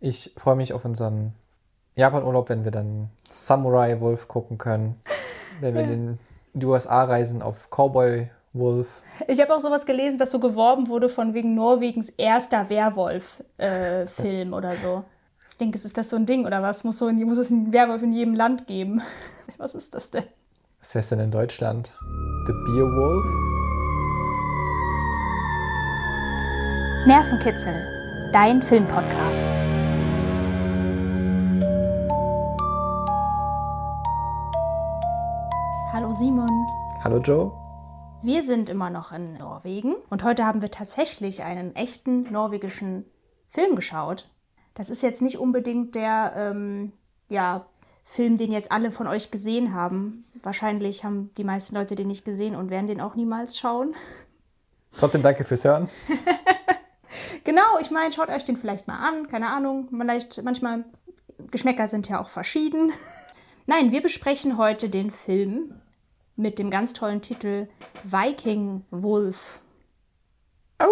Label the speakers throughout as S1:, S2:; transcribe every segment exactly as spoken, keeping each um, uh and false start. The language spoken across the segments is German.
S1: Ich freue mich auf unseren Japan-Urlaub, wenn wir dann Samurai Wolf gucken können. Wenn wir ja. in die U S A reisen auf Cowboy Wolf.
S2: Ich habe auch sowas gelesen, dass so geworben wurde von wegen Norwegens erster Werwolf-Film äh, oder so. Ich denke, ist das so ein Ding oder was? Muss, so in, muss es einen Werwolf in jedem Land geben? Was ist das denn?
S1: Was wäre es denn in Deutschland? The Beowulf?
S2: Nervenkitzel, dein Filmpodcast. Hallo Simon.
S1: Hallo Joe.
S2: Wir sind immer noch in Norwegen und heute haben wir tatsächlich einen echten norwegischen Film geschaut. Das ist jetzt nicht unbedingt der ähm, ja, Film, den jetzt alle von euch gesehen haben. Wahrscheinlich haben die meisten Leute den nicht gesehen und werden den auch niemals schauen.
S1: Trotzdem danke fürs Hören.
S2: Genau, ich meine, schaut euch den vielleicht mal an. Keine Ahnung, vielleicht manchmal, Geschmäcker sind ja auch verschieden. Nein, wir besprechen heute den Film mit dem ganz tollen Titel Viking Wolf.
S1: Au!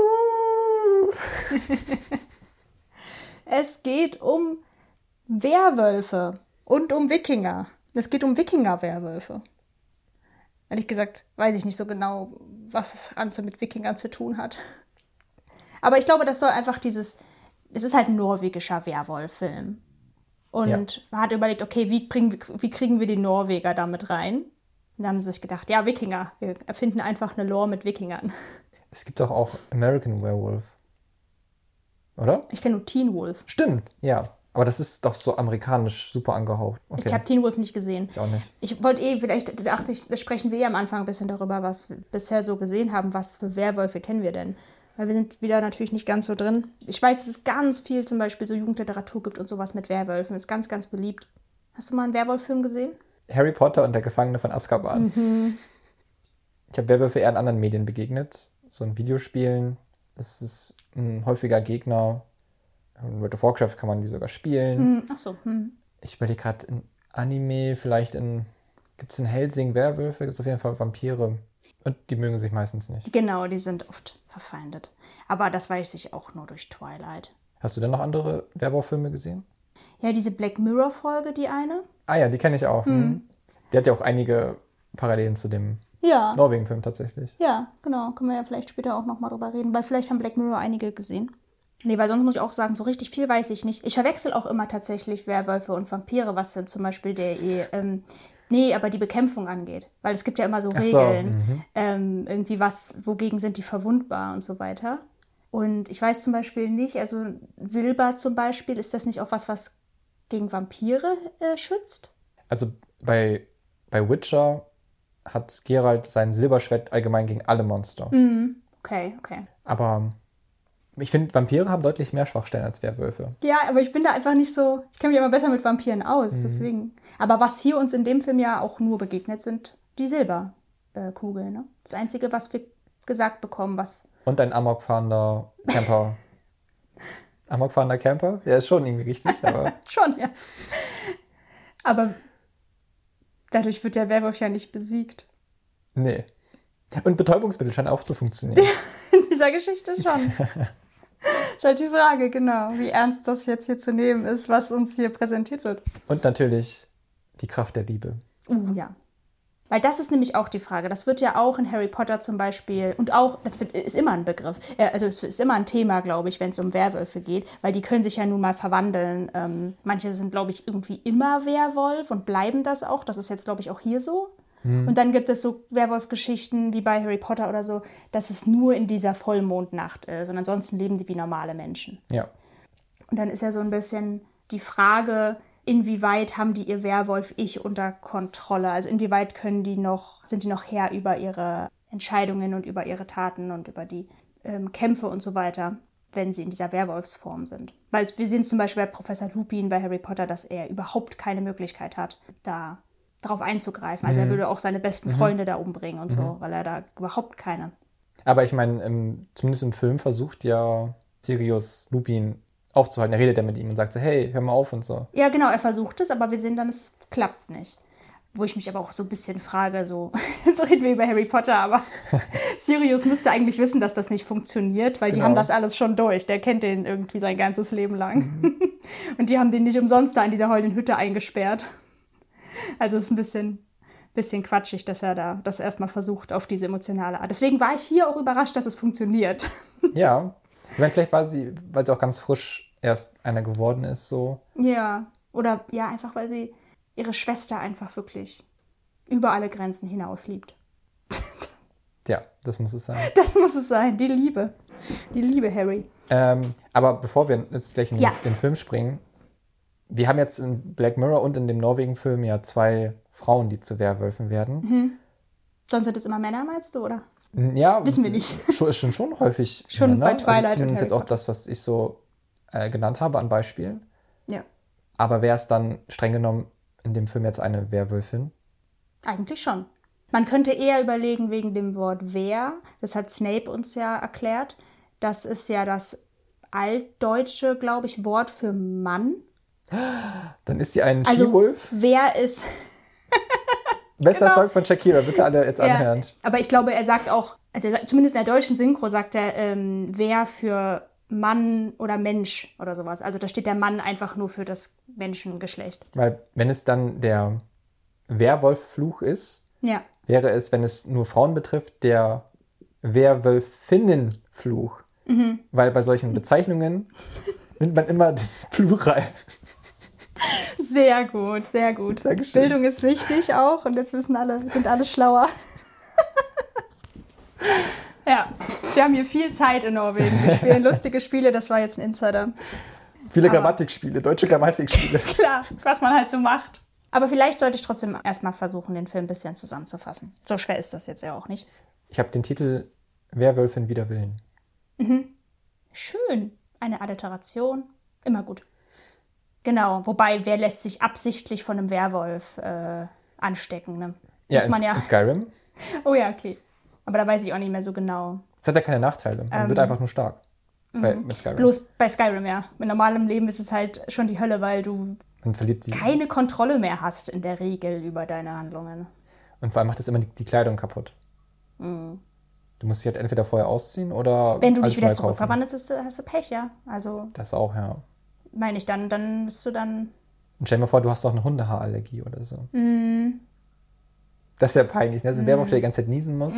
S2: Es geht um Werwölfe und um Wikinger. Es geht um Wikinger-Werwölfe. Ehrlich gesagt weiß ich nicht so genau, was das Ganze mit Wikingern zu tun hat. Aber ich glaube, das soll einfach dieses, es ist halt ein norwegischer Werwolf-Film. Und ja. man hat überlegt, okay, wie kriegen, wie kriegen wir die Norweger damit rein? Und dann haben sie sich gedacht, ja, Wikinger. Wir erfinden einfach eine Lore mit Wikingern.
S1: Es gibt doch auch American Werewolf. Oder?
S2: Ich kenne nur Teen Wolf.
S1: Stimmt, ja. Aber das ist doch so amerikanisch super angehaucht. Okay.
S2: Ich habe Teen Wolf nicht gesehen.
S1: Ich auch nicht.
S2: Ich wollte eh, vielleicht dachte ich, sprechen wir eh am Anfang ein bisschen darüber, was wir bisher so gesehen haben. Was für Werwölfe kennen wir denn? Weil wir sind wieder natürlich nicht ganz so drin. Ich weiß, dass es ganz viel zum Beispiel so Jugendliteratur gibt und sowas mit Werwölfen. Ist ganz, ganz beliebt. Hast du mal einen Werwolf-Film gesehen?
S1: Harry Potter und der Gefangene von Azkaban.
S2: Mhm.
S1: Ich habe Werwölfe eher in anderen Medien begegnet. So in Videospielen. Es ist ein häufiger Gegner. In World of Warcraft kann man die sogar spielen.
S2: Mhm. Ach so. Mhm.
S1: Ich überlege gerade in Anime, vielleicht in... Gibt es in Hellsing Werwölfe? Gibt es auf jeden Fall Vampire. Und die mögen sich meistens nicht.
S2: Genau, die sind oft verfeindet. Aber das weiß ich auch nur durch Twilight.
S1: Hast du denn noch andere Werwolf-Filme gesehen?
S2: Ja, diese Black Mirror-Folge, die eine.
S1: Ah ja, die kenne ich auch.
S2: Hm.
S1: Die hat ja auch einige Parallelen zu dem
S2: ja.
S1: Norwegen-Film tatsächlich.
S2: Ja, genau. Können wir ja vielleicht später auch nochmal drüber reden, weil vielleicht haben Black Mirror einige gesehen. Nee, weil sonst muss ich auch sagen, so richtig viel weiß ich nicht. Ich verwechsel auch immer tatsächlich Werwölfe und Vampire, was dann zum Beispiel der ähm, nee, aber die Bekämpfung angeht. Weil es gibt ja immer so Regeln,
S1: so, mhm.
S2: ähm, irgendwie was, wogegen sind die verwundbar und so weiter. Und ich weiß zum Beispiel nicht, also Silber zum Beispiel, ist das nicht auch was, was gegen Vampire äh, schützt?
S1: Also bei, bei Witcher hat Geralt sein Silberschwert allgemein gegen alle Monster.
S2: Mhm. Okay, okay.
S1: Aber ich finde, Vampire haben deutlich mehr Schwachstellen als Werwölfe.
S2: Ja, aber ich bin da einfach nicht so, ich kenne mich immer besser mit Vampiren aus, mhm. deswegen. Aber was hier uns in dem Film ja auch nur begegnet, sind die Silberkugeln. Ne? Das Einzige, was wir gesagt bekommen, was...
S1: Und ein amokfahrender Camper. Amokfahrender Camper? Ja, ist schon irgendwie richtig, aber...
S2: schon, ja. Aber dadurch wird der Werwolf ja nicht besiegt.
S1: Nee. Und Betäubungsmittel scheinen auch zu funktionieren.
S2: In dieser Geschichte schon. Ist halt die Frage, genau, wie ernst das jetzt hier zu nehmen ist, was uns hier präsentiert wird.
S1: Und natürlich die Kraft der Liebe.
S2: Uh, ja. Weil das ist nämlich auch die Frage. Das wird ja auch in Harry Potter zum Beispiel, und auch, das wird, ist immer ein Begriff, also es ist immer ein Thema, glaube ich, wenn es um Werwölfe geht, weil die können sich ja nun mal verwandeln. Ähm, manche sind, glaube ich, irgendwie immer Werwolf und bleiben das auch. Das ist jetzt, glaube ich, auch hier so. Und dann gibt es so Werwolf-Geschichten wie bei Harry Potter oder so, dass es nur in dieser Vollmondnacht ist und ansonsten leben die wie normale Menschen.
S1: Ja.
S2: Und dann ist ja so ein bisschen die Frage, inwieweit haben die ihr Werwolf-Ich unter Kontrolle? Also inwieweit können die noch, sind die noch Herr über ihre Entscheidungen und über ihre Taten und über die ähm, Kämpfe und so weiter, wenn sie in dieser Werwolfsform sind. Weil wir sehen zum Beispiel bei Professor Lupin bei Harry Potter, dass er überhaupt keine Möglichkeit hat, da drauf einzugreifen. Also mhm. er würde auch seine besten mhm. Freunde da umbringen und mhm. so, weil er da überhaupt keine...
S1: Aber ich meine, im, zumindest im Film versucht ja Sirius Lupin aufzuhalten. Er redet ja mit ihm und sagt so, hey, hör mal auf und so.
S2: Ja, genau, er versucht es, aber wir sehen dann, es klappt nicht. Wo ich mich aber auch so ein bisschen frage, so, jetzt reden wir über Harry Potter, aber Sirius müsste eigentlich wissen, dass das nicht funktioniert, weil
S1: Genau.
S2: die haben das alles schon durch. Der kennt den irgendwie sein ganzes Leben lang. Mhm. Und die haben den nicht umsonst da in dieser heulenden Hütte eingesperrt. Also es ist ein bisschen, bisschen quatschig, dass er da das erstmal versucht auf diese emotionale Art. Deswegen war ich hier auch überrascht, dass es funktioniert.
S1: Ja, ich meine, vielleicht war sie, weil sie auch ganz frisch erst einer geworden ist, so.
S2: Ja, oder ja, einfach weil sie ihre Schwester einfach wirklich über alle Grenzen hinaus liebt.
S1: Ja, das muss es sein.
S2: Das muss es sein, die Liebe. Die Liebe, Harry.
S1: Ähm, aber bevor wir jetzt gleich in
S2: Ja.
S1: den Film springen, wir haben jetzt in Black Mirror und in dem Norwegen-Film ja zwei Frauen, die zu Werwölfen werden.
S2: Mhm. Sonst sind es immer Männer, meinst du, oder?
S1: Ja,
S2: wissen wir nicht.
S1: Schon, schon, schon häufig
S2: schon
S1: Männer.
S2: bei Twilight
S1: also zumindest
S2: und
S1: jetzt auch das, was ich so äh, genannt habe an Beispielen.
S2: Ja.
S1: Aber wäre es dann streng genommen in dem Film jetzt eine Werwölfin?
S2: Eigentlich schon. Man könnte eher überlegen wegen dem Wort wer. Das hat Snape uns ja erklärt. Das ist ja das altdeutsche, glaube ich, Wort für Mann.
S1: Dann ist sie ein
S2: Also,
S1: She-Wolf.
S2: Wer ist...
S1: Bester
S2: genau.
S1: Song von Shakira, bitte alle jetzt
S2: ja,
S1: anhören.
S2: aber ich glaube, er sagt auch, also zumindest in der deutschen Synchro sagt er, ähm, wer für Mann oder Mensch oder sowas. Also da steht der Mann einfach nur für das Menschengeschlecht.
S1: Weil wenn es dann der Werwolf-Fluch ist,
S2: Ja.
S1: wäre es, wenn es nur Frauen betrifft, der Werwölfinnen-Fluch.
S2: Mhm.
S1: Weil bei solchen Bezeichnungen nimmt man immer den Plural.
S2: Sehr gut, sehr gut.
S1: Dankeschön.
S2: Bildung ist wichtig auch und jetzt wissen alle, sind alle schlauer. Ja, wir haben hier viel Zeit in Norwegen. Wir spielen lustige Spiele, das war jetzt ein Insider.
S1: Viele
S2: Aber-
S1: Grammatikspiele, deutsche Grammatikspiele.
S2: Klar, was man halt so macht. Aber vielleicht sollte ich trotzdem erstmal versuchen, den Film ein bisschen zusammenzufassen. So schwer ist das jetzt ja auch nicht.
S1: Ich habe den Titel Werwölfin wider Willen.
S2: Schön. Eine Alliteration. Immer gut. Genau. Wobei, wer lässt sich absichtlich von einem Werwolf äh, anstecken? Ne?
S1: Ja,
S2: Muss man
S1: in,
S2: ja.
S1: in Skyrim.
S2: Oh ja, okay. Aber da weiß ich auch nicht mehr so genau.
S1: Es hat ja keine Nachteile. Man
S2: Ähm,
S1: wird einfach nur stark. Bei, mit Skyrim.
S2: Bloß bei Skyrim, ja. Mit normalem Leben ist es halt schon die Hölle, weil du
S1: Man verliert die.
S2: keine Kontrolle mehr hast in der Regel über deine Handlungen.
S1: Und vor allem macht es immer die, die Kleidung kaputt.
S2: Mhm.
S1: Du musst sie halt entweder vorher ausziehen oder.
S2: Wenn du dich
S1: alles
S2: wieder
S1: neu kaufen.
S2: zurückverwandelst, hast du, hast du Pech, ja. Also,
S1: Das auch, ja.
S2: meine ich, dann, dann bist du dann.
S1: Und stell dir mal vor, du hast doch eine Hundehaarallergie oder so.
S2: Mm,
S1: Das ist ja peinlich, ne? So ein Werwolf, der die ganze Zeit niesen muss.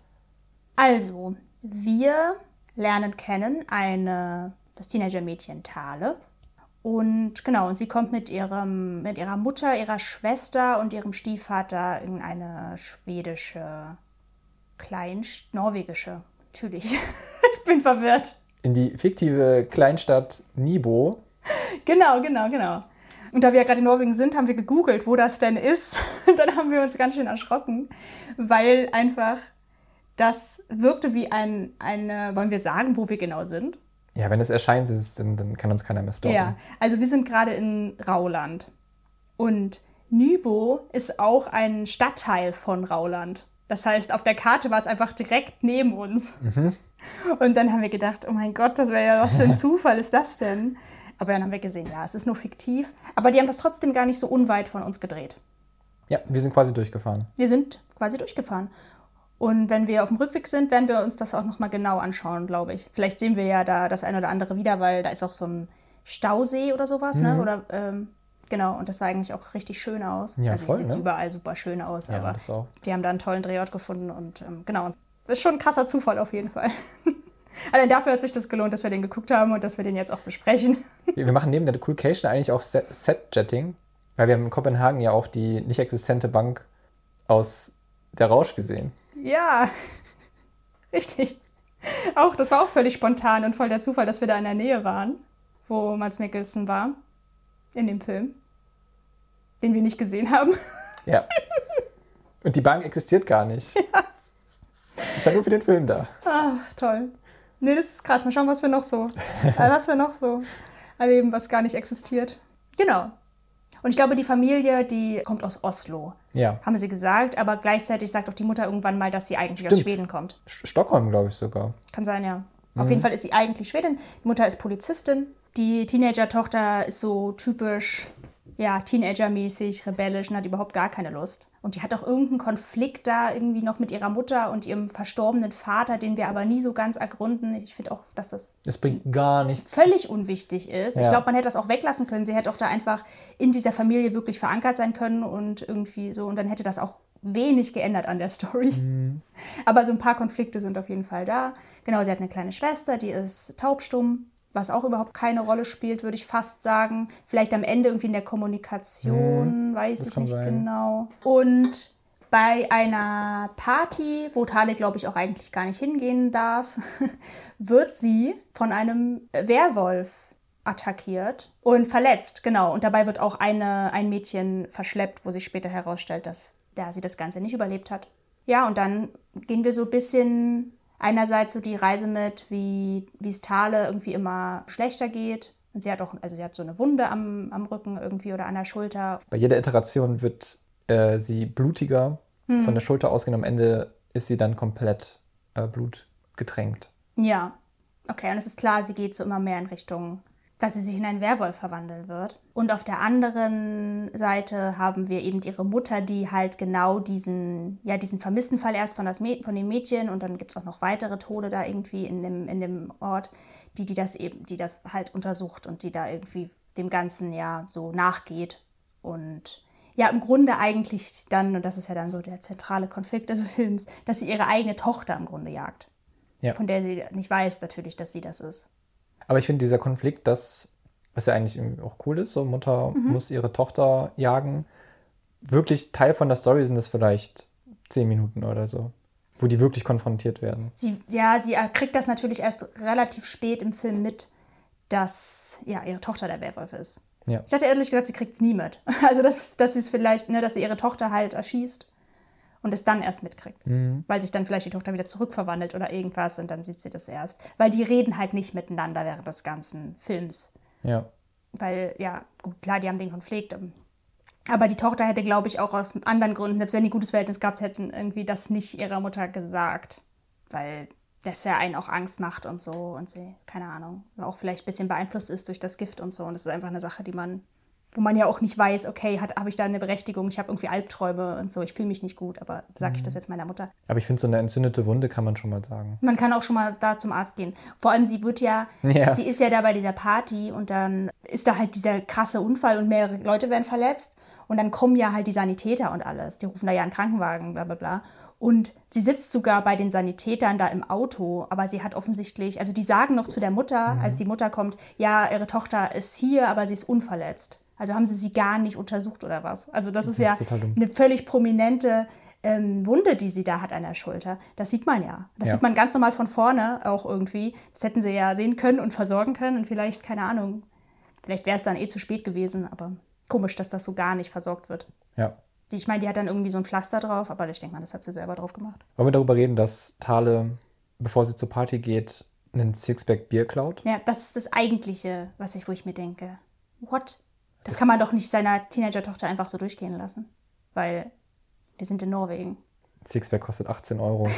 S2: Also, wir lernen kennen eine, das Teenager-Mädchen Thale. Und genau, und sie kommt mit ihrem, mit ihrer Mutter, ihrer Schwester und ihrem Stiefvater in eine schwedische, klein, norwegische, natürlich. Ich bin verwirrt.
S1: In die fiktive Kleinstadt Nibo.
S2: Genau, genau, genau. Und da wir ja gerade in Norwegen sind, haben wir gegoogelt, wo das denn ist. Und dann haben wir uns ganz schön erschrocken, weil einfach das wirkte wie ein, eine, wollen wir sagen, wo wir genau sind?
S1: Ja, wenn es erscheint, ist es, dann, dann kann uns keiner mehr stalken.
S2: Ja, also wir sind gerade in Rauland. Und Nybo ist auch ein Stadtteil von Rauland. Das heißt, auf der Karte war es einfach direkt neben uns.
S1: Mhm.
S2: Und dann haben wir gedacht, oh mein Gott, das wäre ja, was für ein Zufall ist das denn? Aber dann haben wir gesehen, ja, es ist nur fiktiv. Aber die haben das trotzdem gar nicht so unweit von uns gedreht.
S1: Ja, wir sind quasi durchgefahren.
S2: Wir sind quasi durchgefahren. Und wenn wir auf dem Rückweg sind, werden wir uns das auch nochmal genau anschauen, glaube ich. Vielleicht sehen wir ja da das eine oder andere wieder, weil da ist auch so ein Stausee oder sowas,
S1: Mhm.
S2: ne? Oder, ähm, genau, und das sah eigentlich auch richtig schön aus.
S1: Ja,
S2: also
S1: voll,
S2: sieht
S1: ne?
S2: überall super schön aus,
S1: Ja,
S2: aber
S1: das auch.
S2: die haben da einen tollen Drehort gefunden und ähm, genau. Ist schon ein krasser Zufall auf jeden Fall. Allein dafür hat sich das gelohnt, dass wir den geguckt haben und dass wir den jetzt auch besprechen.
S1: Wir wir machen neben der Coolcation eigentlich auch Set- Set-Jetting, weil wir haben in Kopenhagen ja auch die nicht existente Bank aus Der Rausch gesehen.
S2: Ja, richtig. Auch, das war auch völlig spontan und voll der Zufall, dass wir da in der Nähe waren, wo Mads Mikkelsen war, in dem Film, den wir nicht gesehen haben.
S1: Ja. Und die Bank existiert gar nicht. Ja. Ich stand nur für den Film da.
S2: Ach, toll. Nee, das ist krass. Mal schauen, was wir noch so, äh, was wir noch so erleben, was gar nicht existiert. Genau. Und ich glaube, die Familie, die kommt aus Oslo,
S1: Ja.
S2: haben sie gesagt. Aber gleichzeitig sagt auch die Mutter irgendwann mal, dass sie eigentlich aus
S1: Stimmt.
S2: Schweden kommt.
S1: Sch- Stockholm, glaube ich sogar.
S2: Kann sein, ja. Auf jeden Fall ist sie eigentlich Schwedin. Die Mutter ist Polizistin. Die Teenager-Tochter ist so typisch ja, Teenager-mäßig, rebellisch und hat überhaupt gar keine Lust. Und die hat auch irgendeinen Konflikt da irgendwie noch mit ihrer Mutter und ihrem verstorbenen Vater, den wir aber nie so ganz ergründen. Ich finde auch, dass das
S1: Es bringt gar nichts.
S2: völlig unwichtig ist.
S1: Ja.
S2: Ich glaube, man hätte das auch weglassen können. Sie hätte auch da einfach in dieser Familie wirklich verankert sein können und irgendwie so. Und dann hätte das auch wenig geändert an der Story.
S1: Mhm.
S2: Aber so ein paar Konflikte sind auf jeden Fall da. Genau, sie hat eine kleine Schwester, die ist taubstumm, was auch überhaupt keine Rolle spielt, würde ich fast sagen. Vielleicht am Ende irgendwie in der Kommunikation,
S1: Mhm,
S2: weiß
S1: das
S2: ich
S1: kann
S2: nicht
S1: sein.
S2: genau. Und bei einer Party, wo Tale, glaube ich, auch eigentlich gar nicht hingehen darf, wird sie von einem Werwolf attackiert und verletzt, genau. Und dabei wird auch eine, ein Mädchen verschleppt, wo sich später herausstellt, dass ja, sie das Ganze nicht überlebt hat. Ja, und dann gehen wir so ein bisschen einerseits so die Reise mit, wie wie es Tale irgendwie immer schlechter geht. Und sie hat auch, also sie hat so eine Wunde am, am Rücken irgendwie oder an der Schulter.
S1: Bei jeder Iteration wird äh, sie blutiger
S2: Hm.
S1: von der Schulter ausgehen. Am Ende ist sie dann komplett äh, blutgetränkt.
S2: Ja, okay, und es ist klar, sie geht so immer mehr in Richtung, dass sie sich in einen Werwolf verwandeln wird. Und auf der anderen Seite haben wir eben ihre Mutter, die halt genau diesen, ja, diesen vermissten Fall erst von, das Mäd- von dem Mädchen und dann gibt es auch noch weitere Tode da irgendwie in dem, in dem Ort, die, die das eben, die das halt untersucht und die da irgendwie dem Ganzen ja so nachgeht. Und ja, im Grunde eigentlich dann, und das ist ja dann so der zentrale Konflikt des Films, dass sie ihre eigene Tochter im Grunde jagt.
S1: Ja.
S2: Von der sie nicht weiß natürlich, dass sie das ist.
S1: Aber ich finde, dieser Konflikt, das, was ja eigentlich irgendwie auch cool ist, so Mutter
S2: Mhm.
S1: muss ihre Tochter jagen. Wirklich Teil von der Story sind das vielleicht zehn Minuten oder so, wo die wirklich konfrontiert werden.
S2: Sie, ja, sie kriegt das natürlich erst relativ spät im Film mit, dass ja, ihre Tochter der Werwolf ist.
S1: Ja.
S2: Ich hatte ehrlich gesagt, sie kriegt es nie mit. Also, dass, dass sie es vielleicht, ne, dass sie ihre Tochter halt erschießt und es dann erst mitkriegt.
S1: Mhm.
S2: Weil sich dann vielleicht die Tochter wieder zurückverwandelt oder irgendwas und dann sieht sie das erst. Weil die reden halt nicht miteinander während des ganzen Films.
S1: Ja.
S2: Weil, ja, gut, klar, die haben den Konflikt. ähm, Aber die Tochter hätte, glaube ich, auch aus anderen Gründen, selbst wenn die ein gutes Verhältnis gehabt hätten, irgendwie das nicht ihrer Mutter gesagt. Weil das ja einen auch Angst macht und so und sie, keine Ahnung, auch vielleicht ein bisschen beeinflusst ist durch das Gift und so. Und das ist einfach eine Sache, die man, wo man ja auch nicht weiß, okay, habe ich da eine Berechtigung, ich habe irgendwie Albträume und so, ich fühle mich nicht gut, aber sage ich das jetzt meiner Mutter?
S1: Aber ich finde, so eine entzündete Wunde kann man schon mal sagen.
S2: Man kann auch schon mal da zum Arzt gehen. Vor allem, sie wird ja,
S1: Ja.
S2: sie ist ja da bei dieser Party und dann ist da halt dieser krasse Unfall und mehrere Leute werden verletzt. Und dann kommen ja halt die Sanitäter und alles. Die rufen da ja einen Krankenwagen, bla bla bla. Und sie sitzt sogar bei den Sanitätern da im Auto, aber sie hat offensichtlich, also die sagen noch zu der Mutter,
S1: Mhm.
S2: als die Mutter kommt, ja, ihre Tochter ist hier, aber sie ist unverletzt. Also haben sie sie gar nicht untersucht oder was. Also das,
S1: Das
S2: ist ja
S1: ist total dumm.
S2: eine völlig prominente ähm, Wunde, die sie da hat an der Schulter. Das sieht man ja. Das
S1: Ja.
S2: sieht man ganz normal von vorne auch irgendwie. Das hätten sie ja sehen können und versorgen können und vielleicht, keine Ahnung, vielleicht wäre es dann eh zu spät gewesen, aber komisch, dass das so gar nicht versorgt wird.
S1: Ja.
S2: Die- Ich meine, die hat dann irgendwie so ein Pflaster drauf, aber ich denke mal, das hat sie selber drauf gemacht.
S1: Wollen wir darüber reden, dass Tale, bevor sie zur Party geht, einen Sixpack Bier klaut?
S2: Ja, das ist das Eigentliche, was ich, wo ich mir denke, what? Das kann man doch nicht seiner Teenager-Tochter einfach so durchgehen lassen, weil wir sind in Norwegen.
S1: Sixpack kostet achtzehn Euro.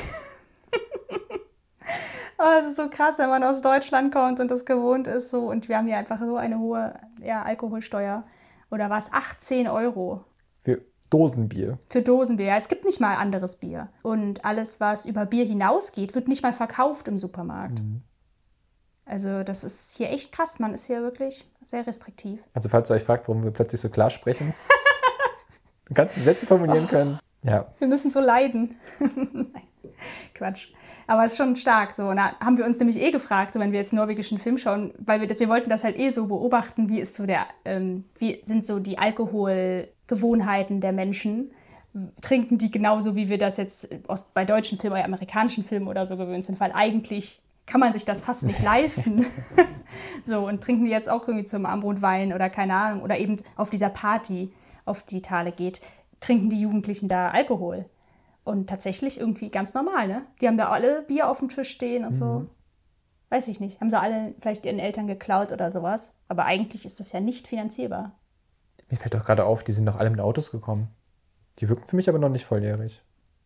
S2: Oh, das ist so krass, wenn man aus Deutschland kommt und das gewohnt ist so und wir haben hier einfach so eine hohe ja, Alkoholsteuer. Oder war es achtzehn Euro
S1: Für Dosenbier.
S2: für Dosenbier? Ja, es gibt nicht mal anderes Bier. Und alles, was über Bier hinausgeht, wird nicht mal verkauft im Supermarkt.
S1: Mhm.
S2: Also das ist hier echt krass. Man ist hier wirklich sehr restriktiv.
S1: Also falls ihr euch fragt, warum wir plötzlich so klar sprechen, du kannst die Sätze formulieren können. Ja.
S2: Wir müssen so leiden. Nein, Quatsch. Aber es ist schon stark so. Und da haben wir uns nämlich eh gefragt, so wenn wir jetzt norwegischen Film schauen, weil wir das, wir wollten das halt eh so beobachten, wie ist so der, ähm, wie sind so die Alkoholgewohnheiten der Menschen? Trinken die genauso, wie wir das jetzt aus, bei deutschen Filmen oder amerikanischen Filmen oder so gewöhnt sind? Weil eigentlich kann man sich das fast nicht leisten. So, und trinken die jetzt auch irgendwie zum Abendbrot Wein oder keine Ahnung, oder eben auf dieser Party, auf die Tale geht, trinken die Jugendlichen da Alkohol. Und tatsächlich irgendwie ganz normal, ne? Die haben da alle Bier auf dem Tisch stehen und so.
S1: Mhm.
S2: Weiß ich nicht. Haben sie alle vielleicht ihren Eltern geklaut oder sowas. Aber eigentlich ist das ja nicht finanzierbar.
S1: Mir fällt doch gerade auf, die sind doch alle mit Autos gekommen. Die wirken für mich aber noch nicht volljährig.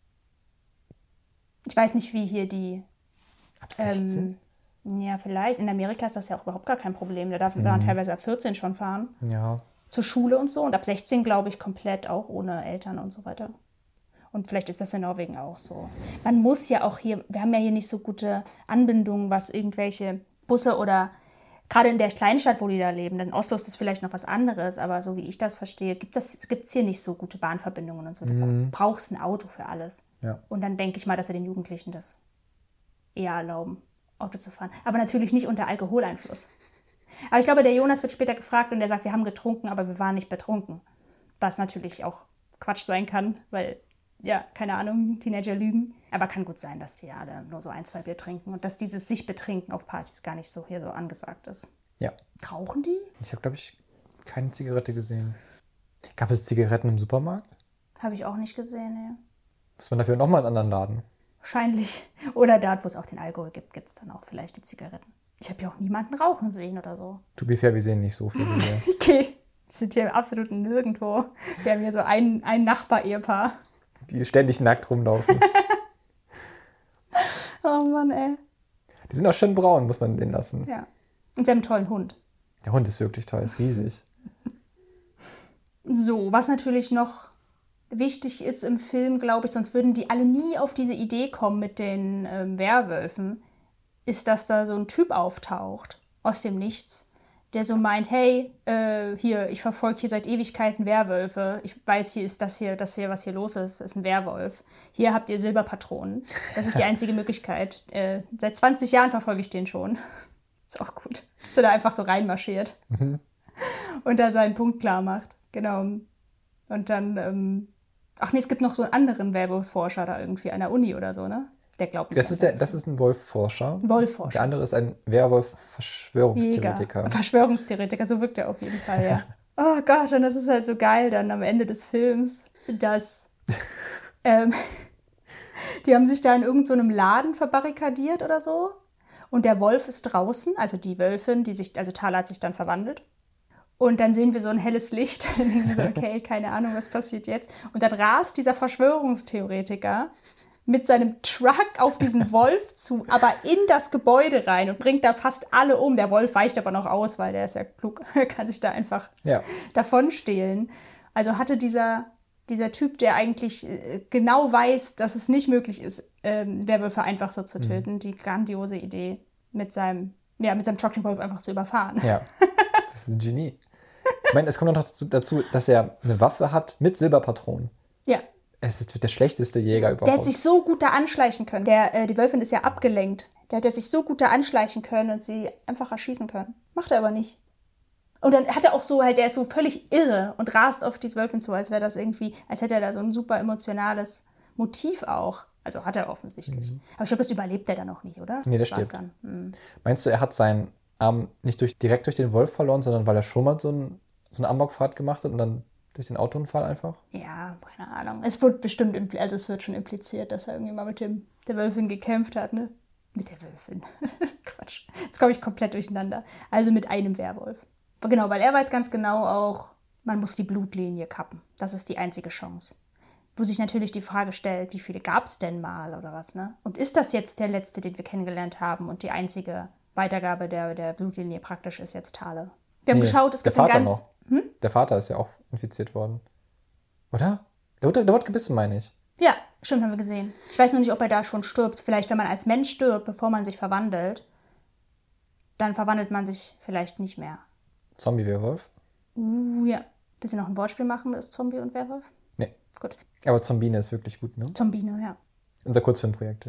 S2: Ich weiß nicht, wie hier die...
S1: Ab sechzehn?
S2: Ähm, ja, vielleicht. In Amerika ist das ja auch überhaupt gar kein Problem. Da darf
S1: Mhm.
S2: man teilweise ab vierzehn schon fahren.
S1: Ja.
S2: zur Schule und so. Und ab sechzehn, glaube ich, komplett auch ohne Eltern und so weiter. Und vielleicht ist das in Norwegen auch so. Man muss ja auch hier, wir haben ja hier nicht so gute Anbindungen, was irgendwelche Busse oder gerade in der Kleinstadt, wo die da leben, in Oslo ist das vielleicht noch was anderes, aber so wie ich das verstehe, gibt es hier nicht so gute Bahnverbindungen und so. Du
S1: Mhm.
S2: brauchst ein Auto für alles.
S1: Ja.
S2: Und dann denke ich mal, dass sie den Jugendlichen das eher erlauben, Auto zu fahren. Aber natürlich nicht unter Alkoholeinfluss. Aber ich glaube, der Jonas wird später gefragt und der sagt, wir haben getrunken, aber wir waren nicht betrunken. Was natürlich auch Quatsch sein kann, weil, ja, keine Ahnung, Teenager lügen. Aber kann gut sein, dass die alle nur so ein, zwei Bier trinken und dass dieses sich betrinken auf Partys gar nicht so hier so angesagt ist.
S1: Ja.
S2: Rauchen die?
S1: Ich habe, glaube ich, keine Zigarette gesehen. Gab es Zigaretten im Supermarkt?
S2: Habe ich auch nicht gesehen, ja.
S1: Muss man dafür nochmal einen anderen Laden?
S2: Wahrscheinlich. Oder dort, wo es auch den Alkohol gibt, gibt es dann auch vielleicht die Zigaretten. Ich habe ja auch niemanden rauchen sehen oder so.
S1: To be fair, wir sehen nicht so viele hier.
S2: Okay, die sind hier absolut nirgendwo. Wir haben hier so ein, ein Nachbar-Ehepaar.
S1: Die ständig nackt rumlaufen.
S2: Oh Mann, ey.
S1: Die sind auch schön braun, muss man den lassen.
S2: Ja. Und sie haben einen tollen Hund.
S1: Der Hund ist wirklich toll, ist riesig.
S2: So, was natürlich noch wichtig ist im Film, glaube ich, sonst würden die alle nie auf diese Idee kommen mit den ähm, Werwölfen, ist, dass da so ein Typ auftaucht aus dem Nichts, der so meint, hey, äh, hier, ich verfolge hier seit Ewigkeiten Werwölfe. Ich weiß, hier ist das hier, das hier, was hier los ist, ist ein Werwolf. Hier habt ihr Silberpatronen. Das ist die einzige Möglichkeit. Äh, seit zwanzig Jahren verfolge ich den schon. Ist auch gut. Dass er da einfach so reinmarschiert
S1: Mhm.
S2: und da seinen Punkt klar macht. Genau. Und dann, ähm, ach nee, es gibt noch so einen anderen Werwolf-Forscher da irgendwie an der Uni oder so, ne? Der glaubt nicht
S1: Das
S2: an
S1: ist, der,
S2: Werwölfe.
S1: das ist ein Wolfforscher.
S2: Wolfforscher.
S1: Der andere ist ein
S2: Jäger.
S1: Werwolf-Verschwörungstheoretiker.
S2: Verschwörungstheoretiker, so wirkt er auf jeden Fall, ja. Oh Gott, und das ist halt so geil dann am Ende des Films, dass ähm, die haben sich da in irgendeinem so Laden verbarrikadiert oder so und der Wolf ist draußen, also die Wölfin, die sich, also Thala hat sich dann verwandelt. Und dann sehen wir so ein helles Licht und dann denken wir so, okay, keine Ahnung, was passiert jetzt. Und dann rast dieser Verschwörungstheoretiker mit seinem Truck auf diesen Wolf zu, aber in das Gebäude rein und bringt da fast alle um. Der Wolf weicht aber noch aus, weil der ist ja klug, er kann sich da einfach
S1: Ja.
S2: davon stehlen. Also hatte dieser, dieser Typ, der eigentlich äh, genau weiß, dass es nicht möglich ist, ähm, Werwölfe einfach so zu töten, mhm. die grandiose Idee, mit seinem, ja, mit seinem Truck den Wolf einfach zu überfahren.
S1: Ja, das ist ein Genie. Ich meine, es kommt noch dazu, dazu, dass er eine Waffe hat mit Silberpatronen.
S2: Ja.
S1: Es ist der schlechteste Jäger überhaupt.
S2: Der hat sich so gut da anschleichen können. Der, äh, die Wölfin ist ja abgelenkt. Der hat ja sich so gut da anschleichen können und sie einfach erschießen können. Macht er aber nicht. Und dann hat er auch so halt, der ist so völlig irre und rast auf diese Wölfin zu, als wäre das irgendwie, als hätte er da so ein super emotionales Motiv auch. Also hat er offensichtlich. Mhm. Aber ich glaube, das überlebt er dann auch nicht, oder?
S1: Nee, der stirbt. Dann. Mhm. Meinst du, er hat seinen Arm nicht durch, direkt durch den Wolf verloren, sondern weil er schon mal so, ein, so eine Amokfahrt gemacht hat und dann durch den Autounfall einfach?
S2: Ja, keine Ahnung. Es wird bestimmt, impl- also es wird schon impliziert, dass er irgendwie mal mit dem, der Wölfin gekämpft hat, ne? Mit der Wölfin. Quatsch. Jetzt komme ich komplett durcheinander. Also mit einem Werwolf. Aber genau, weil er weiß ganz genau auch, man muss die Blutlinie kappen. Das ist die einzige Chance. Wo sich natürlich die Frage stellt, wie viele gab es denn mal oder was, ne? Und ist das jetzt der letzte, den wir kennengelernt haben und die einzige Weitergabe der, der Blutlinie praktisch ist jetzt Thale? Wir haben
S1: nee,
S2: geschaut, es
S1: der
S2: gibt ein
S1: Vater
S2: ganz...
S1: noch.
S2: Hm?
S1: Der Vater ist ja auch infiziert worden. Oder? Der wurde, der wurde gebissen, meine ich.
S2: Ja, stimmt, haben wir gesehen. Ich weiß nur nicht, ob er da schon stirbt. Vielleicht, wenn man als Mensch stirbt, bevor man sich verwandelt, dann verwandelt man sich vielleicht nicht mehr.
S1: Zombie-Werwolf?
S2: Uh, ja. Willst du noch ein Wortspiel machen mit Zombie und Werwolf?
S1: Nee.
S2: Gut.
S1: Aber Zombine ist wirklich gut, ne?
S2: Zombine, ja.
S1: Unser Kurzfilmprojekt.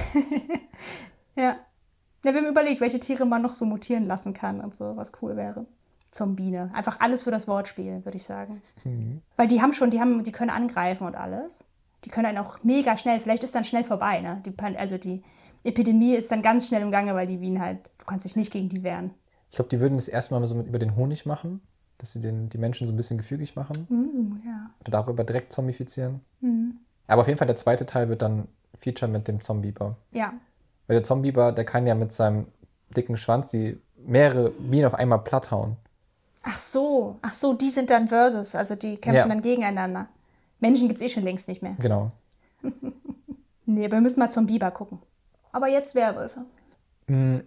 S2: Ja. Ja, wir haben überlegt, welche Tiere man noch so mutieren lassen kann und so, was cool wäre. Zombine. Einfach alles für das Wortspiel, würde ich sagen. Mhm. Weil die haben schon, die haben, die können angreifen und alles. Die können dann auch mega schnell, vielleicht ist dann schnell vorbei, ne? Die, also die Epidemie ist dann ganz schnell im Gange, weil die Bienen halt, du kannst dich nicht gegen die wehren.
S1: Ich glaube, die würden das erstmal so mit über den Honig machen, dass sie den, die Menschen so ein bisschen gefügig machen.
S2: Uh, ja.
S1: Oder darüber direkt zombifizieren.
S2: Mhm.
S1: Aber auf jeden Fall der zweite Teil wird dann Feature mit dem Zombieber.
S2: Ja.
S1: Weil der Zombieber, der kann ja mit seinem dicken Schwanz die mehrere Bienen auf einmal platt hauen.
S2: Ach so, ach so, die sind dann Versus, also die kämpfen
S1: ja.
S2: dann gegeneinander. Menschen gibt es eh schon längst nicht mehr.
S1: Genau.
S2: Nee, aber wir müssen mal zum Biber gucken. Aber jetzt Werwölfe.
S1: Mhm.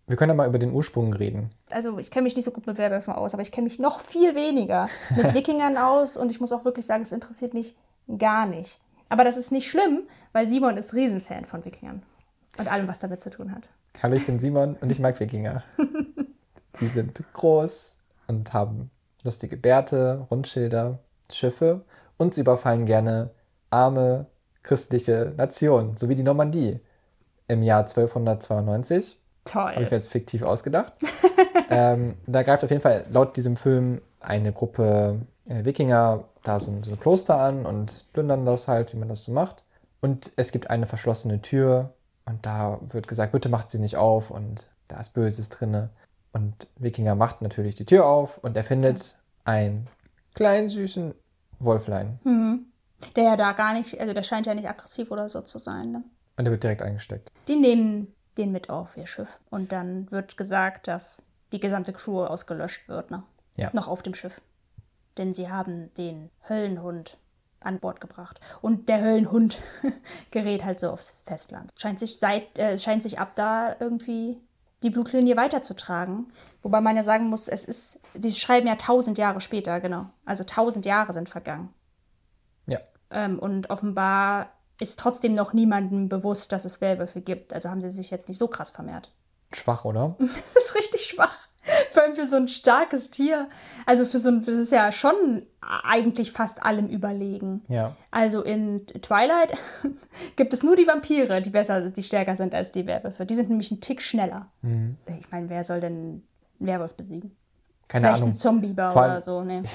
S1: Wir können ja mal über den Ursprung reden.
S2: Also ich kenne mich nicht so gut mit Werwölfen aus, aber ich kenne mich noch viel weniger mit Wikingern aus und ich muss auch wirklich sagen, es interessiert mich gar nicht. Aber das ist nicht schlimm, weil Simon ist Riesenfan von Wikingern und allem, was damit zu tun hat.
S1: Hallo, ich bin Simon und ich mag Wikinger. Die sind groß und haben lustige Bärte, Rundschilder, Schiffe und sie überfallen gerne arme christliche Nationen, so wie die Normandie im Jahr zwölfhundertzweiundneunzig.
S2: Toll.
S1: Habe ich mir jetzt fiktiv ausgedacht. ähm, da greift auf jeden Fall laut diesem Film eine Gruppe äh, Wikinger da so ein, so ein Kloster an und plündern das halt, wie man das so macht. Und es gibt eine verschlossene Tür und da wird gesagt, bitte macht sie nicht auf und da ist Böses drinne. Und Wikinger macht natürlich die Tür auf und er findet einen kleinen, süßen Wolflein.
S2: Mhm. Der ja da gar nicht, also der scheint ja nicht aggressiv oder so zu sein. Ne?
S1: Und der wird direkt eingesteckt.
S2: Die nehmen den mit auf ihr Schiff. Und dann wird gesagt, dass die gesamte Crew ausgelöscht wird, ne?
S1: Ja.
S2: Noch auf dem Schiff. Denn sie haben den Höllenhund an Bord gebracht. Und der Höllenhund gerät halt so aufs Festland. Scheint sich seit, äh, scheint sich ab da irgendwie die Blutlinie weiterzutragen. Wobei man ja sagen muss, es ist, die schreiben ja tausend Jahre später, genau. Also tausend Jahre sind vergangen.
S1: Ja.
S2: Ähm, und offenbar ist trotzdem noch niemandem bewusst, dass es Werwölfe gibt. Also haben sie sich jetzt nicht so krass vermehrt.
S1: Schwach, oder?
S2: Das ist richtig schwach. Vor allem für so ein starkes Tier. Also für so ein, das ist ja schon eigentlich fast allem überlegen.
S1: Ja.
S2: Also in Twilight gibt es nur die Vampire, die besser, die stärker sind als die Werwölfe. Die sind nämlich einen Tick schneller.
S1: Mhm.
S2: Ich meine, wer soll denn einen Werwolf besiegen?
S1: Keine
S2: Vielleicht
S1: Ahnung.
S2: ein Zombieber
S1: Vor allem-
S2: oder so. Nee.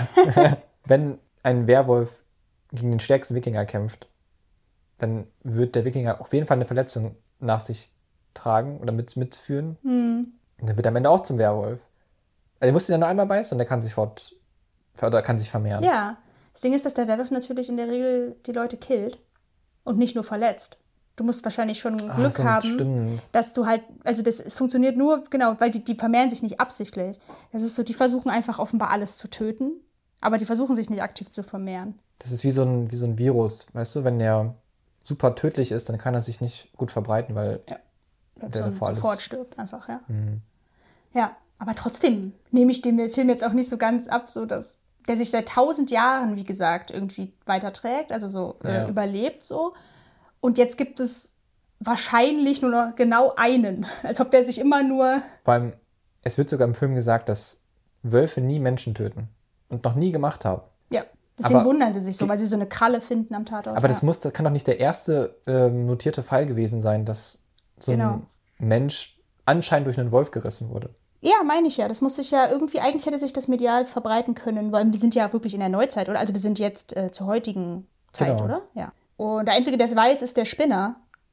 S1: Wenn ein Werwolf gegen den stärksten Wikinger kämpft, dann wird der Wikinger auf jeden Fall eine Verletzung nach sich tragen oder mit, mitführen.
S2: Hm.
S1: Und dann wird er am Ende auch zum Werwolf. Also er muss ihn dann nur einmal beißen und der kann sich fort oder kann sich vermehren.
S2: Ja, das Ding ist, dass der Werwolf natürlich in der Regel die Leute killt und nicht nur verletzt. Du musst wahrscheinlich schon
S1: Ah,
S2: Glück
S1: so
S2: haben,
S1: stimmt.
S2: dass du halt, also das funktioniert nur, genau, weil die, die vermehren sich nicht absichtlich. Das ist so, die versuchen einfach offenbar alles zu töten, aber die versuchen sich nicht aktiv zu vermehren.
S1: Das ist wie so ein, wie so ein Virus, weißt du, wenn der super tödlich ist, dann kann er sich nicht gut verbreiten, weil
S2: Der
S1: Der
S2: so,
S1: davor alles-
S2: sofort stirbt einfach, ja.
S1: mh,
S2: Ja, aber trotzdem nehme ich dem Film jetzt auch nicht so ganz ab, so dass der sich seit tausend Jahren, wie gesagt, irgendwie weiterträgt, also so äh,
S1: Ja.
S2: überlebt so. Und jetzt gibt es wahrscheinlich nur noch genau einen, als ob der sich immer nur...
S1: vor allem, es wird sogar im Film gesagt, dass Wölfe nie Menschen töten und noch nie gemacht haben.
S2: Ja, deswegen
S1: Aber-
S2: wundern sie sich so, weil sie so eine Kralle finden am Tatort.
S1: Aber
S2: ja.
S1: das muss, das kann doch nicht der erste ähm, notierte Fall gewesen sein, dass so
S2: Genau.
S1: ein Mensch anscheinend durch einen Wolf gerissen wurde.
S2: Ja, meine ich ja. Das muss sich ja irgendwie, eigentlich hätte sich das medial verbreiten können, weil wir sind ja wirklich in der Neuzeit, oder? Also wir sind jetzt äh, zur heutigen Zeit,
S1: Genau.
S2: oder? Ja. Und der Einzige, der es weiß, ist der Spinner,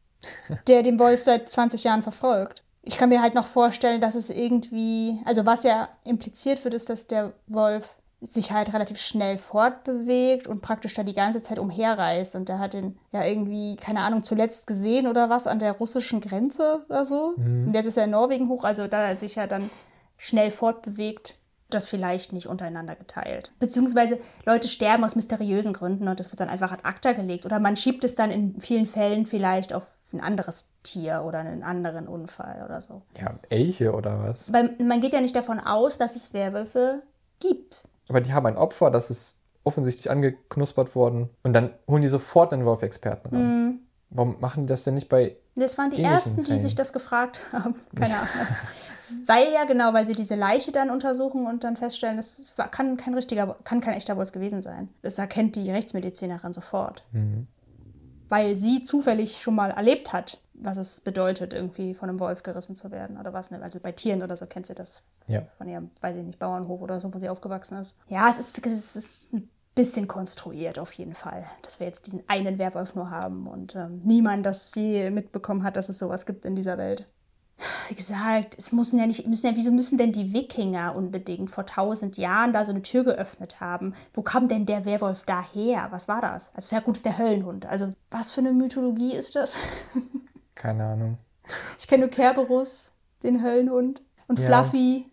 S2: der den Wolf seit zwanzig Jahren verfolgt. Ich kann mir halt noch vorstellen, dass es irgendwie, also was ja impliziert wird, ist, dass der Wolf sich halt relativ schnell fortbewegt und praktisch da die ganze Zeit umherreist. Und der hat den ja irgendwie, keine Ahnung, zuletzt gesehen oder was an der russischen Grenze oder so. Und jetzt ist er in Norwegen hoch, also da er sich ja dann schnell fortbewegt, das vielleicht nicht untereinander geteilt. Beziehungsweise Leute sterben aus mysteriösen Gründen und das wird dann einfach ad acta gelegt. Oder man schiebt es dann in vielen Fällen vielleicht auf ein anderes Tier oder einen anderen Unfall oder so.
S1: Ja, Elche oder was?
S2: Weil man geht ja nicht davon aus, dass es Werwölfe gibt.
S1: Aber die haben ein Opfer, das ist offensichtlich angeknuspert worden und dann holen die sofort einen Wolf-Experten ran. Warum machen die das denn nicht bei...
S2: Das waren die
S1: Ähnlichen
S2: Ersten, die
S1: Fällen.
S2: sich das gefragt haben. Keine Ahnung. Weil ja, genau, weil sie diese Leiche dann untersuchen und dann feststellen, das war, kann, kein richtiger, kann kein echter Wolf gewesen sein. Das erkennt die Rechtsmedizinerin sofort.
S1: Mhm.
S2: Weil sie zufällig schon mal erlebt hat, was es bedeutet, irgendwie von einem Wolf gerissen zu werden oder was. Ne? Also bei Tieren oder so kennt sie das.
S1: Ja.
S2: Von ihrem, weiß ich nicht, Bauernhof oder so, wo sie aufgewachsen ist. Ja, es ist, es ist ein bisschen konstruiert auf jeden Fall, dass wir jetzt diesen einen Werwolf nur haben und ähm, niemand das je mitbekommen hat, dass es sowas gibt in dieser Welt. Wie gesagt, es müssen ja nicht, müssen ja, wieso müssen denn die Wikinger unbedingt vor tausend Jahren da so eine Tür geöffnet haben? Wo kam denn der Werwolf daher? Was war das? Also ja gut, ist der Höllenhund. Also was für eine Mythologie ist das?
S1: Keine Ahnung.
S2: Ich kenne nur Kerberus, den Höllenhund, und
S1: Ja.
S2: Fluffy.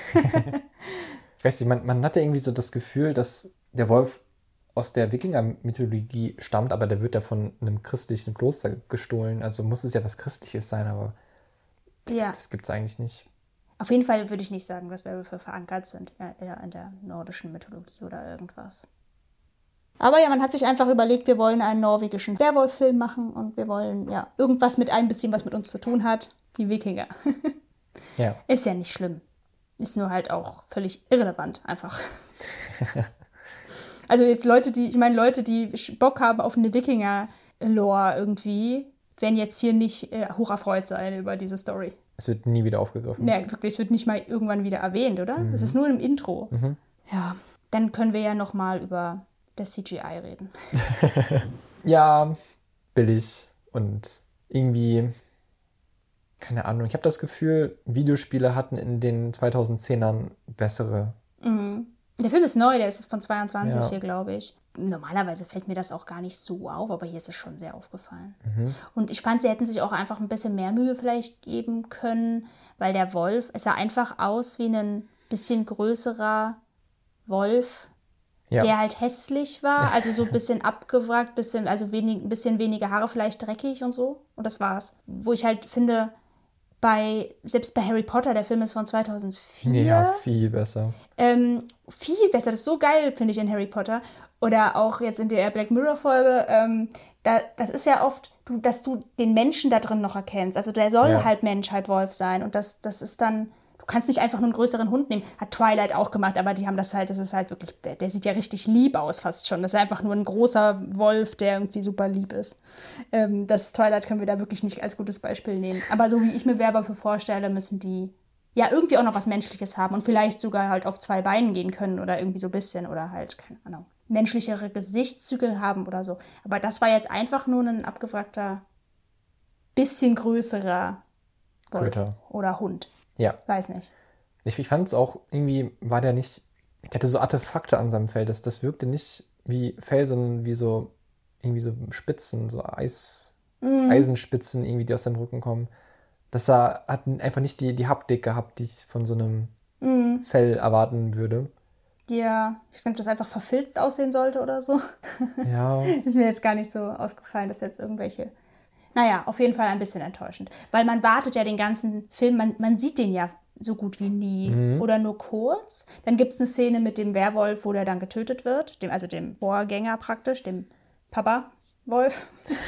S1: Ich weiß nicht, man, man hatte irgendwie so das Gefühl, dass der Wolf aus der Wikinger-Mythologie stammt, aber der wird ja von einem christlichen Kloster gestohlen. Also muss es ja was Christliches sein, aber
S2: Ja.
S1: Das gibt es eigentlich nicht.
S2: Auf jeden Fall würde ich nicht sagen, dass Werwölfe verankert sind, eher in der nordischen Mythologie oder irgendwas. Aber ja, man hat sich einfach überlegt, wir wollen einen norwegischen Werwolf-Film machen und wir wollen ja irgendwas mit einbeziehen, was mit uns zu tun hat. Die Wikinger.
S1: Ja.
S2: Ist ja nicht schlimm. Ist nur halt auch völlig irrelevant, einfach. Also jetzt Leute, die, ich meine, Leute, die Bock haben auf eine Wikinger-Lore irgendwie, werden jetzt hier nicht äh, hocherfreut sein über diese Story.
S1: Es wird nie wieder aufgegriffen.
S2: Nee, wirklich, es wird nicht mal irgendwann wieder erwähnt, oder?
S1: Mhm.
S2: Es ist nur im Intro.
S1: Mhm.
S2: Ja, dann können wir ja noch mal über das C G I reden.
S1: Ja, billig und irgendwie, keine Ahnung, ich habe das Gefühl, Videospiele hatten in den zweitausendzehnern bessere.
S2: Mhm. Der Film ist neu, der ist von zweiundzwanzig
S1: Ja.
S2: hier, glaube ich. Normalerweise fällt mir das auch gar nicht so auf, aber hier ist es schon sehr aufgefallen.
S1: Mhm.
S2: Und ich fand, sie hätten sich auch einfach ein bisschen mehr Mühe vielleicht geben können, weil der Wolf, es sah einfach aus wie ein bisschen größerer Wolf,
S1: Ja.
S2: der halt hässlich war, also so ein bisschen abgewrackt, bisschen, also wenig, ein bisschen weniger Haare, vielleicht dreckig und so. Und das war's. Wo ich halt finde, bei, selbst bei Harry Potter, der Film ist von zweitausendvier,
S1: Ja, viel besser.
S2: ähm, viel besser. Das ist so geil, finde ich, in Harry Potter. Oder auch jetzt in der Black Mirror-Folge, ähm, da, das ist ja oft, du, dass du den Menschen da drin noch erkennst. Also der soll
S1: Ja.
S2: halb Mensch, halb Wolf sein. Und das, das ist dann, du kannst nicht einfach nur einen größeren Hund nehmen. Hat Twilight auch gemacht, aber die haben das halt, das ist halt wirklich, der, der sieht ja richtig lieb aus fast schon. Das ist einfach nur ein großer Wolf, der irgendwie super lieb ist. Ähm, das Twilight können wir da wirklich nicht als gutes Beispiel nehmen. Aber so wie ich mir Werwölfe vorstelle, müssen die ja irgendwie auch noch was Menschliches haben und vielleicht sogar halt auf zwei Beinen gehen können oder irgendwie so ein bisschen oder halt, keine Ahnung, menschlichere Gesichtszüge haben oder so. Aber das war jetzt einfach nur ein abgewrackter, bisschen größerer Wolf
S1: Köter.
S2: oder Hund.
S1: Ja.
S2: Weiß nicht.
S1: Ich, ich fand es auch, irgendwie war der nicht, der hatte so Artefakte an seinem Fell. Das, das wirkte nicht wie Fell, sondern wie so, irgendwie so Spitzen, so Eis,
S2: Mhm.
S1: Eisenspitzen irgendwie, die aus seinem Rücken kommen. Das sah, hat einfach nicht die, die Haptik gehabt, die ich von so einem
S2: Mhm.
S1: Fell erwarten würde.
S2: Ja, ich denke, das einfach verfilzt aussehen sollte oder so.
S1: Ja,
S2: Ist mir jetzt gar nicht so aufgefallen, dass jetzt irgendwelche. Naja, auf jeden Fall ein bisschen enttäuschend. Weil man wartet ja den ganzen Film, man, man sieht den ja so gut wie nie.
S1: Mhm.
S2: Oder nur kurz. Dann gibt es eine Szene mit dem Werwolf, wo der dann getötet wird. Dem, also dem Vorgänger praktisch, dem Papa-Wolf.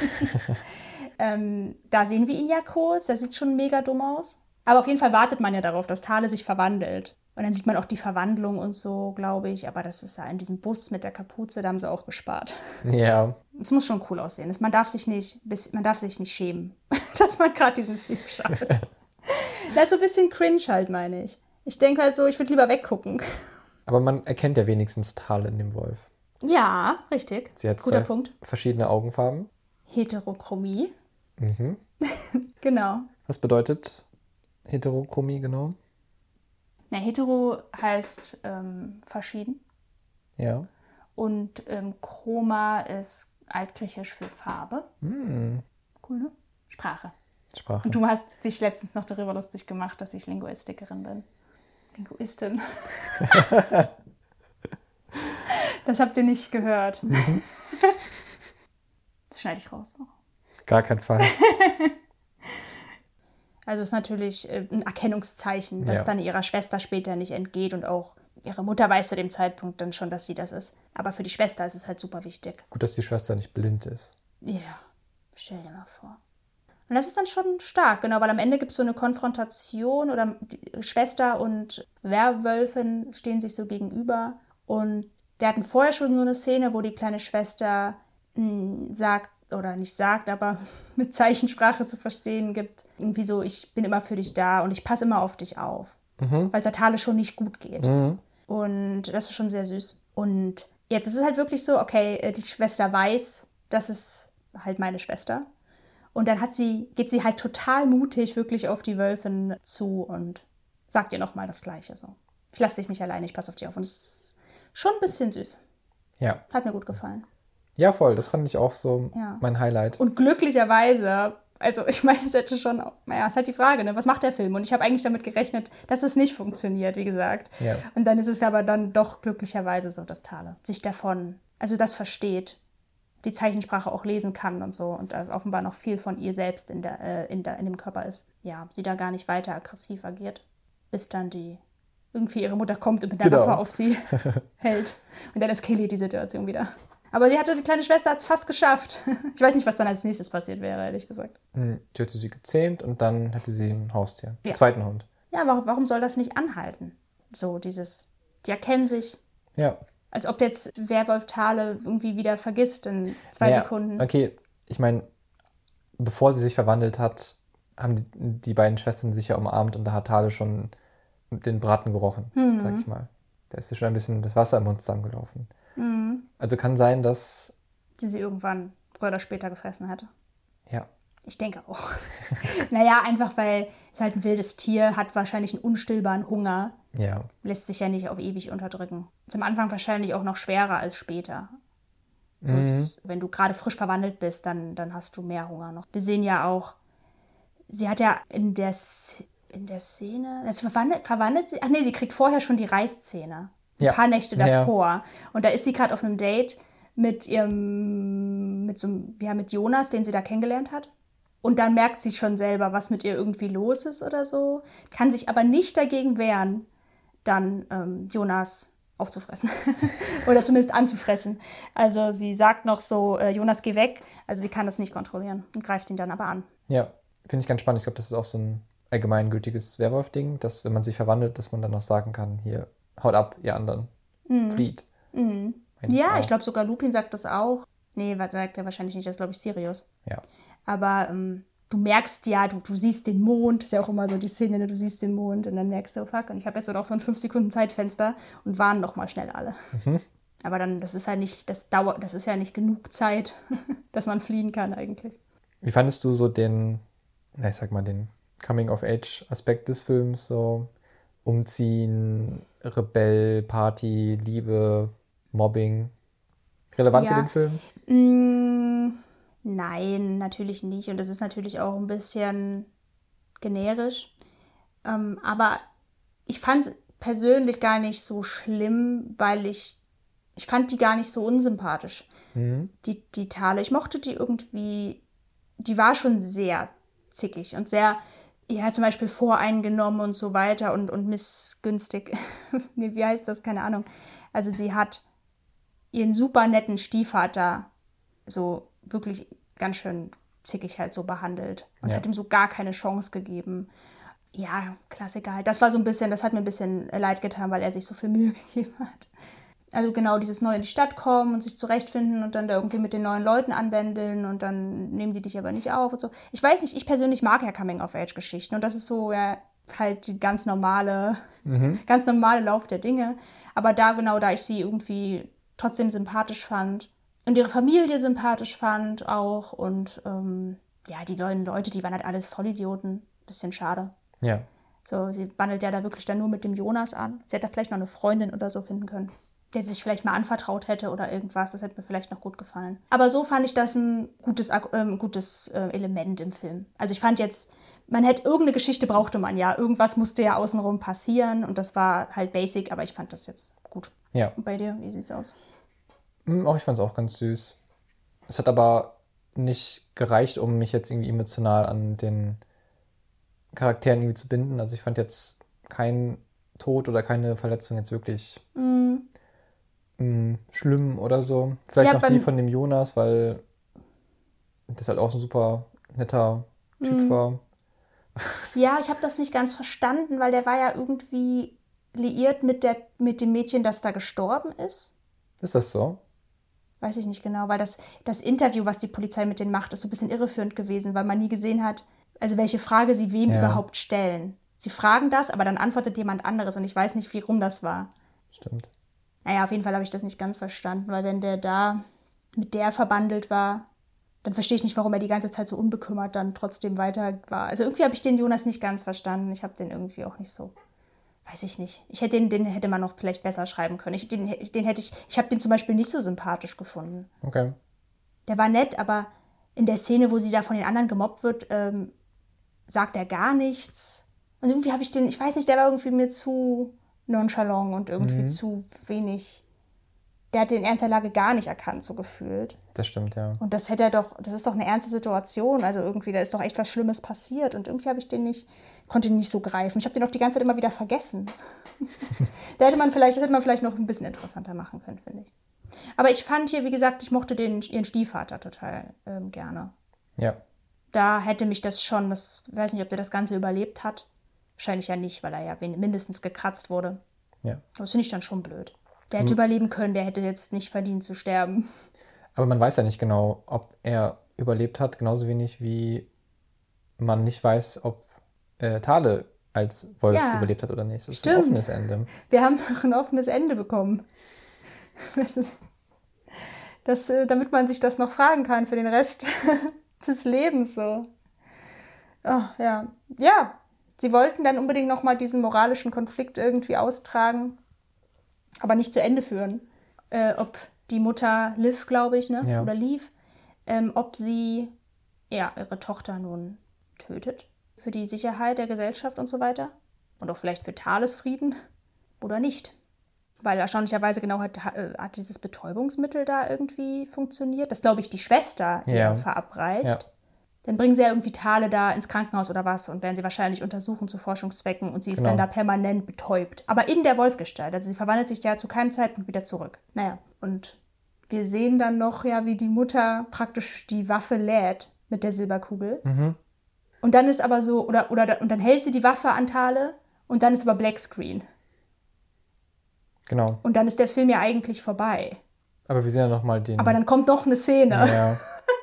S2: ähm, da sehen wir ihn ja kurz. Der sieht schon mega dumm aus. Aber auf jeden Fall wartet man ja darauf, dass Thale sich verwandelt. Und dann sieht man auch die Verwandlung und so, glaube ich. Aber das ist ja in diesem Bus mit der Kapuze, da haben sie auch gespart.
S1: ja.
S2: Es muss schon cool aussehen. Es- Man darf sich nicht, bis- man darf sich nicht schämen, dass man gerade diesen Film schaut. Das ist so ein bisschen cringe halt, meine ich. Ich denke halt so, ich würde lieber weggucken.
S1: Aber man erkennt ja wenigstens Thale in dem Wolf.
S2: Ja, richtig.
S1: Sie hat
S2: Guter
S1: zwei
S2: Punkt.
S1: verschiedene Augenfarben.
S2: Heterochromie.
S1: Mhm.
S2: Genau.
S1: Was bedeutet Heterochromie genau?
S2: Na, hetero heißt ähm, verschieden.
S1: Ja.
S2: Und ähm, Chroma ist altgriechisch für Farbe.
S1: Hm.
S2: Cool, ne? Sprache.
S1: Sprache.
S2: Und du hast dich letztens noch darüber lustig gemacht, dass ich Linguistikerin bin. Linguistin. Das habt ihr nicht gehört.
S1: Mhm.
S2: Das schneide ich raus.
S1: Gar kein Fall.
S2: Also ist natürlich äh, ein Erkennungszeichen, das
S1: Ja.
S2: dann ihrer Schwester später nicht entgeht und auch ihre Mutter weiß zu dem Zeitpunkt dann schon, dass sie das ist. Aber für die Schwester ist es halt super wichtig.
S1: Gut, dass die Schwester nicht blind ist.
S2: Ja, stell dir mal vor. Und das ist dann schon stark, genau, weil am Ende gibt es so eine Konfrontation oder die Schwester und Werwölfin stehen sich so gegenüber. Und wir hatten vorher schon so eine Szene, wo die kleine Schwester mh, sagt, oder nicht sagt, aber mit Zeichensprache zu verstehen gibt, irgendwie so, ich bin immer für dich da und ich passe immer auf dich auf.
S1: Mhm.
S2: Weil es der Thale schon nicht gut geht.
S1: Mhm.
S2: Und das ist schon sehr süß. Und jetzt ist es halt wirklich so, okay, äh, die Schwester weiß, das ist halt meine Schwester. Und dann hat sie, geht sie halt total mutig wirklich auf die Wölfin zu und sagt ihr nochmal das Gleiche so. Ich lasse dich nicht alleine, ich passe auf dich auf. Und es ist schon ein bisschen süß.
S1: Ja.
S2: Hat mir gut gefallen.
S1: Ja, voll. Das fand ich auch so
S2: Ja.
S1: mein Highlight.
S2: Und glücklicherweise, also ich meine, es hätte schon, naja, es ist halt die Frage, ne? Was macht der Film? Und ich habe eigentlich damit gerechnet, dass es nicht funktioniert, wie gesagt.
S1: Ja.
S2: Und dann ist es aber dann doch glücklicherweise so, dass Thale sich davon, also das versteht, die Zeichensprache auch lesen kann und so und äh, offenbar noch viel von ihr selbst in, der, äh, in, der, in dem Körper ist. Ja, sie da gar nicht weiter aggressiv agiert, bis dann die irgendwie ihre Mutter kommt und mit der
S1: Genau.
S2: Waffe auf sie hält. Und dann eskaliert die Situation wieder. Aber sie hatte, die kleine Schwester hat es fast geschafft. Ich weiß nicht, was dann als nächstes passiert wäre, ehrlich gesagt.
S1: Hm, Die hatte sie gezähmt und dann hatte sie ein Haustier.
S2: Ja.
S1: Einen zweiten Hund.
S2: Ja, warum, warum soll das nicht anhalten? So dieses, die erkennen sich,
S1: Ja.
S2: als ob jetzt Werwolf Thale irgendwie wieder vergisst in zwei
S1: Naja,
S2: Sekunden.
S1: Okay, ich meine, bevor sie sich verwandelt hat, haben die, die beiden Schwestern sich ja umarmt und da hat Thale schon den Braten gerochen,
S2: Mhm.
S1: sag ich mal. Da ist ihr schon ein bisschen das Wasser im Mund zusammengelaufen.
S2: Mhm.
S1: Also kann sein, dass,
S2: Die sie irgendwann früher oder später gefressen hätte.
S1: ja,
S2: Ich denke auch. Naja, einfach weil es halt ein wildes Tier, hat wahrscheinlich einen unstillbaren Hunger,
S1: ja,
S2: lässt sich ja nicht auf ewig unterdrücken. Ist am Anfang wahrscheinlich auch noch schwerer als später. So
S1: Mhm.
S2: ist es, wenn du gerade frisch verwandelt bist, dann, dann hast du mehr Hunger noch. Wir sehen ja auch, sie hat ja in der, S- in der Szene, also verwandelt, verwandelt sie, ach nee, sie kriegt vorher schon die Reißzähne. Ein
S1: Ja.
S2: paar Nächte
S1: Ja.
S2: davor. Und da ist sie gerade auf einem Date mit ihrem, mit so einem, ja, mit Jonas, den sie da kennengelernt hat. Und dann merkt sie schon selber, was mit ihr irgendwie los ist oder so. Kann sich aber nicht dagegen wehren, dann ähm, Jonas aufzufressen. Oder zumindest anzufressen. Also sie sagt noch so, äh, Jonas, geh weg. Also sie kann das nicht kontrollieren und greift ihn dann aber an.
S1: ja, finde ich ganz spannend. Ich glaube, das ist auch so ein allgemeingültiges Werwolf-Ding, dass wenn man sich verwandelt, dass man dann noch sagen kann, hier, haut ab, ihr anderen, flieht.
S2: Mhm.
S1: Meine
S2: Ja,
S1: Frau.
S2: ich glaube sogar Lupin sagt das auch. Nee, was sagt er wahrscheinlich nicht, das ist glaube ich Sirius.
S1: Ja,
S2: Aber ähm, du merkst ja, du, du siehst den Mond, ist ja auch immer so die Szene, ne, du siehst den Mond und dann merkst du, oh fuck, und ich habe jetzt auch so ein fünf Sekunden Zeitfenster und warnen noch mal schnell alle.
S1: Mhm.
S2: Aber dann, das ist halt nicht, das dauert, das ist ja nicht genug Zeit, dass man fliehen kann eigentlich.
S1: Wie fandest du so den, na, ich sag mal, den Coming-of-Age-Aspekt des Films? So Umziehen, Rebell, Party, Liebe, Mobbing. Relevant
S2: Ja.
S1: für den Film?
S2: Mm, nein, natürlich nicht. Und das ist natürlich auch ein bisschen generisch. Ähm, aber ich fand es persönlich gar nicht so schlimm, weil ich, ich fand die gar nicht so unsympathisch.
S1: Mhm.
S2: Die, die Thale. Ich mochte die irgendwie, die war schon sehr zickig und sehr, ja, zum Beispiel voreingenommen und so weiter und, und missgünstig. Nee, wie heißt das? Keine Ahnung. Also sie hat ihren super netten Stiefvater so wirklich ganz schön zickig halt so behandelt und
S1: Ja.
S2: hat ihm so gar keine Chance gegeben. Ja, Klassiker halt. Das war so ein bisschen, das hat mir ein bisschen leid getan, weil er sich so viel Mühe gegeben hat. Also genau, dieses neu in die Stadt kommen und sich zurechtfinden und dann da irgendwie mit den neuen Leuten anbändeln und dann nehmen die dich aber nicht auf und so. Ich weiß nicht, ich persönlich mag ja Coming-of-Age-Geschichten und das ist so ja halt die ganz normale,
S1: Mhm.
S2: ganz normale Lauf der Dinge. Aber da genau, da ich sie irgendwie trotzdem sympathisch fand und ihre Familie sympathisch fand auch und ähm, ja, die neuen Leute, die waren halt alles Vollidioten. Bisschen schade.
S1: Ja.
S2: So, sie bandelt ja da wirklich dann nur mit dem Jonas an. Sie hätte da vielleicht noch eine Freundin oder so finden können, der sich vielleicht mal anvertraut hätte oder irgendwas. Das hätte mir vielleicht noch gut gefallen. Aber so fand ich das ein gutes, ähm, gutes äh, Element im Film. Also ich fand jetzt, man hätte irgendeine Geschichte brauchte man ja. Irgendwas musste ja außenrum passieren und das war halt basic, aber ich fand das jetzt gut.
S1: Ja.
S2: Und bei dir, wie sieht's aus?
S1: Mm, Auch ich fand es auch ganz süß. Es hat aber nicht gereicht, um mich jetzt irgendwie emotional an den Charakteren irgendwie zu binden. Also ich fand jetzt kein Tod oder keine Verletzung jetzt wirklich
S2: Mm,
S1: mm, schlimm oder so. Vielleicht
S2: Ja,
S1: noch
S2: beim-
S1: die von dem Jonas, weil das halt auch so ein super netter Typ
S2: Mhm.
S1: war.
S2: Ja, ich habe das nicht ganz verstanden, weil der war ja irgendwie liiert mit, der, mit dem Mädchen, das da gestorben ist.
S1: Ist das so?
S2: Weiß ich nicht genau, weil das, das Interview, was die Polizei mit denen macht, ist so ein bisschen irreführend gewesen, weil man nie gesehen hat, also welche Frage sie wem
S1: Ja.
S2: überhaupt stellen. Sie fragen das, aber dann antwortet jemand anderes und ich weiß nicht, wie rum das war.
S1: Stimmt.
S2: Naja, auf jeden Fall habe ich das nicht ganz verstanden, weil wenn der da mit der verbandelt war, dann verstehe ich nicht, warum er die ganze Zeit so unbekümmert dann trotzdem weiter war. Also irgendwie habe ich den Jonas nicht ganz verstanden. Ich habe den irgendwie auch nicht so, weiß ich nicht. Ich hätte den, den hätte man noch vielleicht besser schreiben können. Ich, den, den hätte ich, ich habe den zum Beispiel nicht so sympathisch gefunden.
S1: Okay.
S2: Der war nett, aber in der Szene, wo sie da von den anderen gemobbt wird, ähm, sagt er gar nichts. Und irgendwie habe ich den, ich weiß nicht, der war irgendwie mir zu nonchalant und irgendwie
S1: Mhm.
S2: zu wenig der hat den Ernst der Lage gar nicht erkannt, so gefühlt.
S1: Das stimmt, ja.
S2: Und das hätte er doch, das ist doch eine ernste Situation. Also irgendwie, da ist doch echt was Schlimmes passiert. Und irgendwie habe ich den nicht, konnte ihn nicht so greifen. Ich habe den auch die ganze Zeit immer wieder vergessen. da hätte man vielleicht, das hätte man vielleicht noch ein bisschen interessanter machen können, finde ich. Aber ich fand hier, wie gesagt, ich mochte den, ihren Stiefvater total ähm, gerne.
S1: Ja.
S2: Da hätte mich das schon, das, ich weiß nicht, ob der das Ganze überlebt hat. Wahrscheinlich ja nicht, weil er ja mindestens gekratzt wurde.
S1: Ja.
S2: Das finde ich dann schon blöd. Der hätte hm. überleben können, der hätte jetzt nicht verdient zu sterben.
S1: Aber man weiß ja nicht genau, ob er überlebt hat, genauso wenig wie man nicht weiß, ob äh, Thale als Wolf ja, überlebt hat oder nicht. Das
S2: stimmt.
S1: ist ein offenes Ende.
S2: Wir haben doch ein offenes Ende bekommen. Das ist, das, damit man sich das noch fragen kann für den Rest des Lebens. So. Oh, ja. ja, sie wollten dann unbedingt nochmal diesen moralischen Konflikt irgendwie austragen, aber nicht zu Ende führen. Äh, ob die Mutter Liv, glaube ich, ne?
S1: Ja.
S2: oder Liv, ähm, ob sie ja, ihre Tochter nun tötet für die Sicherheit der Gesellschaft und so weiter und auch vielleicht für Thales Frieden oder nicht. Weil erstaunlicherweise genau hat, hat dieses Betäubungsmittel da irgendwie funktioniert. Das, glaube ich, die Schwester
S1: ja.
S2: ihr verabreicht.
S1: Ja.
S2: Dann bringen sie ja irgendwie Thale da ins Krankenhaus oder was und werden sie wahrscheinlich untersuchen zu Forschungszwecken und sie ist
S1: genau.
S2: dann da permanent betäubt. Aber in der Wolfgestalt. Also sie verwandelt sich ja zu keinem Zeitpunkt wieder zurück. Naja, und wir sehen dann noch, ja, wie die Mutter praktisch die Waffe lädt mit der Silberkugel.
S1: Mhm.
S2: Und dann ist aber so, oder, oder und dann hält sie die Waffe an Thale und dann ist aber Blackscreen.
S1: Genau.
S2: Und dann ist der Film ja eigentlich vorbei.
S1: Aber wir sehen ja nochmal den...
S2: Aber dann kommt noch eine Szene.
S1: Ja.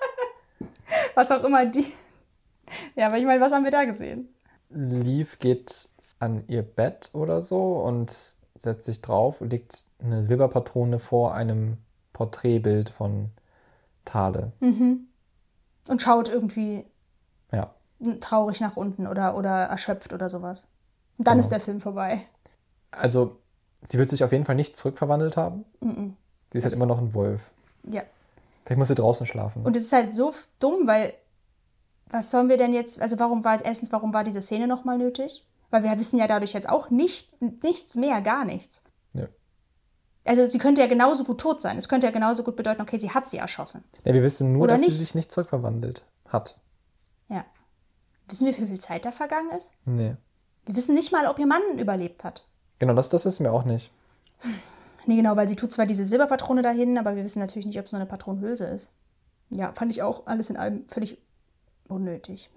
S2: Was auch immer die... Ja, aber ich meine, was haben wir da gesehen?
S1: Liv geht an ihr Bett oder so und setzt sich drauf und legt eine Silberpatrone vor einem Porträtbild von Thale.
S2: Mhm. Und schaut irgendwie
S1: ja.
S2: traurig nach unten oder, oder erschöpft oder sowas. Und dann
S1: genau.
S2: ist der Film vorbei.
S1: Also, sie wird sich auf jeden Fall nicht zurückverwandelt haben.
S2: Mhm.
S1: Sie ist
S2: das
S1: halt immer noch ein Wolf.
S2: Ja.
S1: Vielleicht muss sie draußen schlafen.
S2: Und es ist halt so dumm, weil was sollen wir denn jetzt, also warum war, erstens, warum war diese Szene nochmal nötig? Weil wir wissen ja dadurch jetzt auch nicht, nichts mehr, gar nichts.
S1: Ja.
S2: Also sie könnte ja genauso gut tot sein. Es könnte ja genauso gut bedeuten, okay, sie hat sie erschossen.
S1: Ja, wir wissen nur,
S2: Oder
S1: dass
S2: nicht.
S1: sie sich nicht zurückverwandelt hat.
S2: Ja. Wissen wir, wie viel Zeit da vergangen ist?
S1: Nee.
S2: Wir wissen nicht mal, ob ihr Mann überlebt hat.
S1: Genau, das, das wissen wir auch nicht.
S2: Nee, genau, weil sie tut zwar diese Silberpatrone dahin, aber wir wissen natürlich nicht, ob es nur eine Patronenhülse ist. Ja, fand ich auch alles in allem völlig unnötig.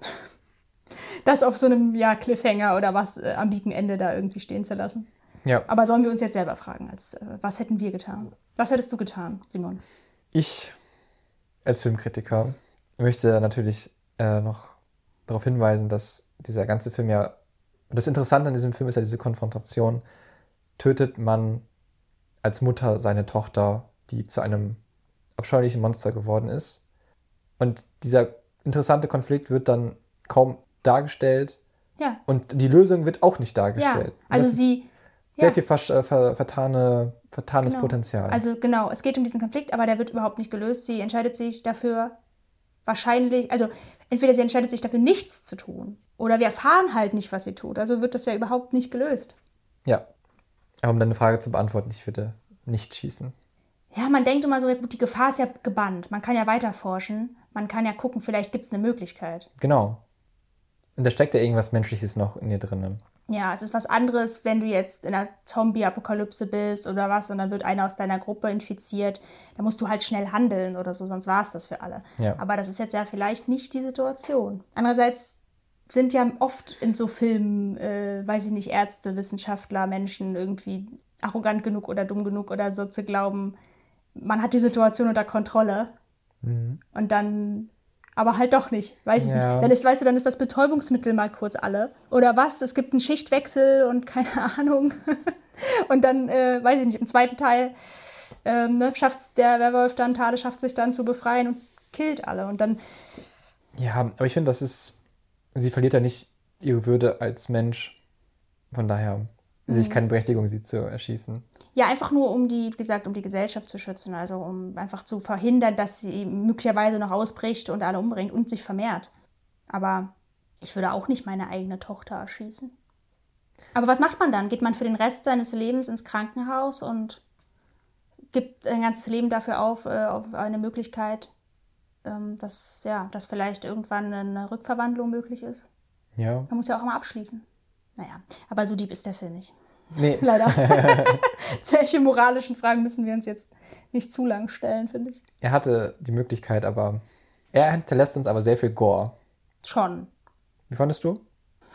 S2: Das auf so einem, ja, Cliffhanger oder was äh, am biegen Ende da irgendwie stehen zu lassen.
S1: Ja.
S2: Aber sollen wir uns jetzt selber fragen, als, äh, was hätten wir getan? Was hättest du getan, Simon?
S1: Ich als Filmkritiker möchte natürlich äh, noch darauf hinweisen, dass dieser ganze Film ja, das Interessante an diesem Film ist ja diese Konfrontation, tötet man als Mutter seine Tochter, die zu einem abscheulichen Monster geworden ist. Und dieser interessante Konflikt wird dann kaum dargestellt.
S2: Ja.
S1: Und die Lösung wird auch nicht dargestellt.
S2: Ja, also sie...
S1: Sehr
S2: ja.
S1: viel ver ver vertane, vertanes
S2: genau.
S1: Potenzial.
S2: Also genau, es geht um diesen Konflikt, aber der wird überhaupt nicht gelöst. Sie entscheidet sich dafür wahrscheinlich, also entweder sie entscheidet sich dafür, nichts zu tun, oder wir erfahren halt nicht, was sie tut. Also wird das ja überhaupt nicht gelöst.
S1: Ja, aber um deine Frage zu beantworten, ich würde nicht schießen.
S2: Ja, man denkt immer so, ja gut, die Gefahr ist ja gebannt. Man kann ja weiter forschen. Man kann ja gucken, vielleicht gibt es eine Möglichkeit.
S1: Genau. Und da steckt ja irgendwas Menschliches noch in dir drin.
S2: Ja, es ist was anderes, wenn du jetzt in einer Zombie-Apokalypse bist oder was und dann wird einer aus deiner Gruppe infiziert. Da musst du halt schnell handeln oder so, sonst war es das für alle.
S1: Ja.
S2: Aber das ist jetzt ja vielleicht nicht die Situation. Andererseits sind ja oft in so Filmen, äh, weiß ich nicht, Ärzte, Wissenschaftler, Menschen irgendwie arrogant genug oder dumm genug oder so zu glauben, man hat die Situation unter Kontrolle.
S1: Mhm.
S2: Und dann... aber halt doch nicht, weiß ich
S1: ja.
S2: nicht. Dann ist, weißt du, dann ist das Betäubungsmittel mal kurz alle. Oder was? Es gibt einen Schichtwechsel und keine Ahnung. Und dann, äh, weiß ich nicht, im zweiten Teil ähm, ne, schafft es der Werwolf dann, Thale schafft sich dann zu befreien und killt alle. Und dann...
S1: Ja, aber ich finde, das ist... Sie verliert ja nicht ihre Würde als Mensch. Von daher sehe ich keine Berechtigung, sie zu erschießen.
S2: Ja, einfach nur, um die, wie gesagt, um die Gesellschaft zu schützen. Also um einfach zu verhindern, dass sie möglicherweise noch ausbricht und alle umbringt und sich vermehrt. Aber ich würde auch nicht meine eigene Tochter erschießen. Aber was macht man dann? Geht man für den Rest seines Lebens ins Krankenhaus und gibt ein ganzes Leben dafür auf, äh, auf eine Möglichkeit, ähm, dass, ja, dass vielleicht irgendwann eine Rückverwandlung möglich ist.
S1: Ja.
S2: Man muss ja auch immer abschließen. Naja, aber so deep ist der Film nicht.
S1: Nee.
S2: Leider. Solche moralischen Fragen müssen wir uns jetzt nicht zu lang stellen, finde ich.
S1: Er hatte die Möglichkeit, aber er hinterlässt uns aber sehr viel Gore.
S2: Schon.
S1: Wie fandest du?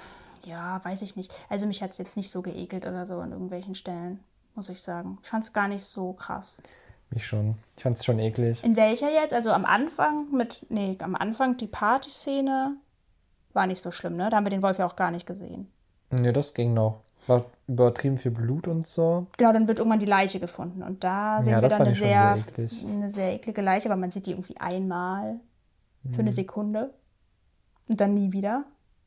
S2: Ja, weiß ich nicht. Also mich hat es jetzt nicht so geekelt oder so an irgendwelchen Stellen, muss ich sagen. Ich fand es gar nicht so krass.
S1: Mich schon. Ich fand es schon eklig.
S2: In welcher jetzt? Also am Anfang mit, nee, am Anfang die Partyszene war nicht so schlimm, ne? Da haben wir den Wolf ja auch gar nicht gesehen.
S1: Nee, das ging noch. War übertrieben viel Blut und so.
S2: Genau, dann wird irgendwann die Leiche gefunden und da sehen
S1: Ja,
S2: wir
S1: das
S2: dann
S1: fand
S2: eine
S1: ich schon
S2: sehr,
S1: sehr eklig.
S2: eine sehr eklige Leiche, aber man sieht die irgendwie einmal für
S1: Mhm.
S2: eine Sekunde und dann nie wieder.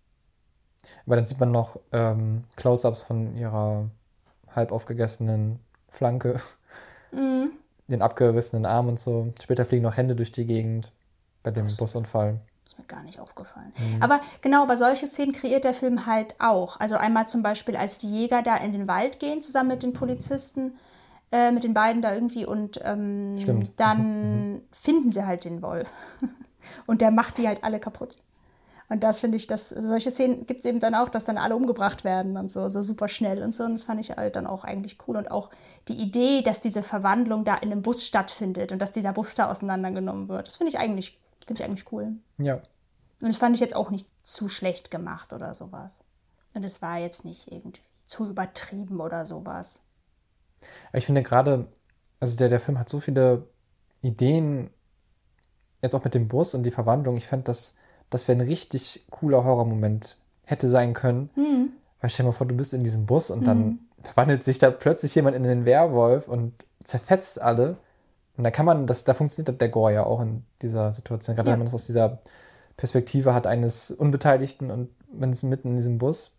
S1: Aber dann sieht man noch ähm, Close-ups von ihrer halb aufgegessenen Flanke,
S2: Mhm.
S1: den abgerissenen Arm und so. Später fliegen noch Hände durch die Gegend bei dem Busunfall.
S2: Ist mir gar nicht aufgefallen.
S1: Mhm.
S2: Aber genau, aber solche Szenen kreiert der Film halt auch. Also einmal zum Beispiel, als die Jäger da in den Wald gehen, zusammen mit den Polizisten, äh, mit den beiden da irgendwie und ähm,
S1: Stimmt.
S2: dann finden sie halt den Wolf. Und der macht die halt alle kaputt. Und das finde ich, dass solche Szenen gibt es eben dann auch, dass dann alle umgebracht werden und so, so super schnell und so. Und das fand ich halt dann auch eigentlich cool. Und auch die Idee, dass diese Verwandlung da in einem Bus stattfindet und dass dieser Bus da auseinandergenommen wird, das finde ich eigentlich, finde ich eigentlich cool.
S1: Ja.
S2: Und das fand ich jetzt auch nicht zu schlecht gemacht oder sowas. Und es war jetzt nicht irgendwie zu übertrieben oder sowas.
S1: Aber ich finde gerade, also der, der Film hat so viele Ideen, jetzt auch mit dem Bus und die Verwandlung. Ich fand, das, das wäre ein richtig cooler Horrormoment hätte sein können.
S2: Mhm.
S1: Weil stell dir mal vor, du bist in diesem Bus und dann verwandelt sich da plötzlich jemand in einen Werwolf und zerfetzt alle. Und da kann man, das, da funktioniert der Gore ja auch in dieser Situation. Gerade
S2: Ja.
S1: wenn man das aus dieser Perspektive hat eines Unbeteiligten und man ist mitten in diesem Bus.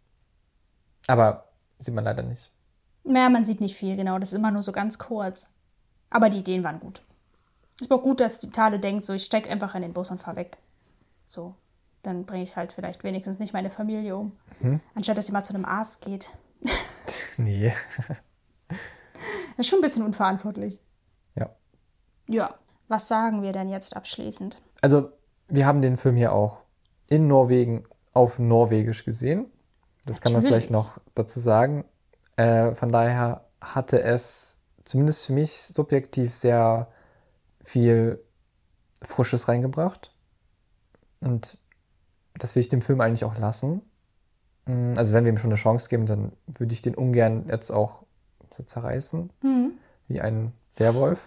S1: Aber sieht man leider nicht.
S2: Naja, man sieht nicht viel, genau. Das ist immer nur so ganz kurz. Aber die Ideen waren gut. Es war auch gut, dass die Tale denkt, so ich steig einfach in den Bus und fahr weg. So. Dann bringe ich halt vielleicht wenigstens nicht meine Familie um.
S1: Mhm.
S2: Anstatt dass sie mal zu einem Arzt geht.
S1: Nee.
S2: Das ist schon ein bisschen unverantwortlich.
S1: Ja.
S2: Ja. Was sagen wir denn jetzt abschließend?
S1: Also, wir haben den Film hier auch in Norwegen auf Norwegisch gesehen. Das kann man
S2: Natürlich.
S1: vielleicht noch dazu sagen. Äh, von daher hatte es zumindest für mich subjektiv sehr viel Frisches reingebracht. Und das will ich dem Film eigentlich auch lassen. Mm, Also wenn wir ihm schon eine Chance geben, dann würde ich den ungern jetzt auch so zerreißen,
S2: Mhm.
S1: wie ein Werwolf.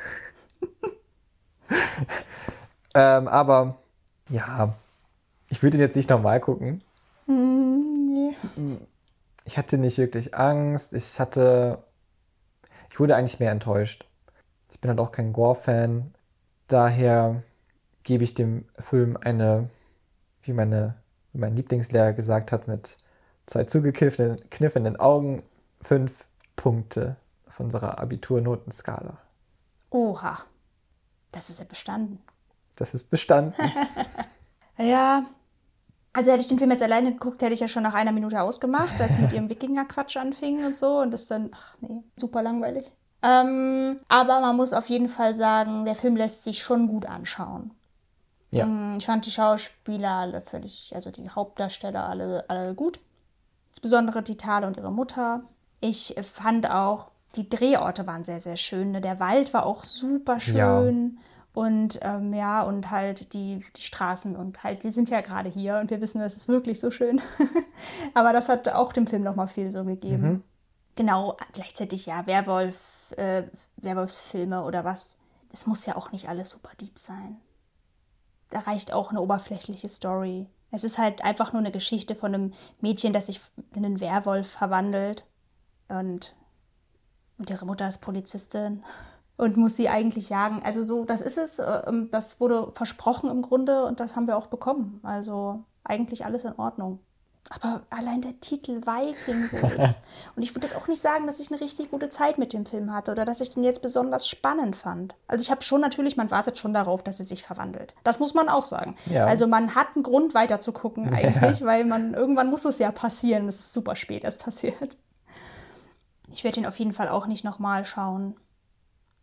S1: ähm, aber ja, ich würde ihn jetzt nicht nochmal gucken.
S2: Mhm, nee.
S1: Ich hatte nicht wirklich Angst. Ich hatte. Ich wurde eigentlich mehr enttäuscht. Ich bin halt auch kein Gore-Fan. Daher gebe ich dem Film eine, wie, meine, wie mein Lieblingslehrer gesagt hat, mit zwei zugekniffenen kniffenden Augen, fünf Punkte auf unserer Abiturnotenskala.
S2: Oha. Das ist ja bestanden.
S1: Das ist bestanden.
S2: Ja. Also hätte ich den Film jetzt alleine geguckt, hätte ich ja schon nach einer Minute ausgemacht, als mit ihrem Wikinger-Quatsch anfing und so. Und das dann, ach nee, super langweilig. Ähm, aber man muss auf jeden Fall sagen, der Film lässt sich schon gut anschauen.
S1: Ja.
S2: Mm, Ich fand die Schauspieler alle völlig, also die Hauptdarsteller alle, alle gut. Insbesondere die Tale und ihre Mutter. Ich fand auch, die Drehorte waren sehr, sehr schön. ne? Der Wald war auch super schön. Und ähm, ja, und halt die, die Straßen und halt, wir sind ja gerade hier und wir wissen, das ist wirklich so schön. Aber das hat auch dem Film nochmal viel so gegeben.
S1: Mhm.
S2: Genau, gleichzeitig ja, Werwolf, äh, Werwolfsfilme oder was. Das muss ja auch nicht alles super deep sein. Da reicht auch eine oberflächliche Story. Es ist halt einfach nur eine Geschichte von einem Mädchen, das sich in einen Werwolf verwandelt. Und, und ihre Mutter ist Polizistin und muss sie eigentlich jagen. Also so, das ist es. ähm, Das wurde versprochen im Grunde und das haben wir auch bekommen. Also eigentlich alles in Ordnung. Aber allein der Titel Viking Wolf. Und ich würde jetzt auch nicht sagen, dass ich eine richtig gute Zeit mit dem Film hatte oder dass ich den jetzt besonders spannend fand. Also ich habe schon natürlich, man wartet schon darauf, dass sie sich verwandelt. Das muss man auch sagen.
S1: Ja.
S2: Also man hat einen Grund weiter zu gucken eigentlich, weil man irgendwann muss es ja passieren. Es ist super spät erst passiert. Ich werde ihn auf jeden Fall auch nicht nochmal schauen.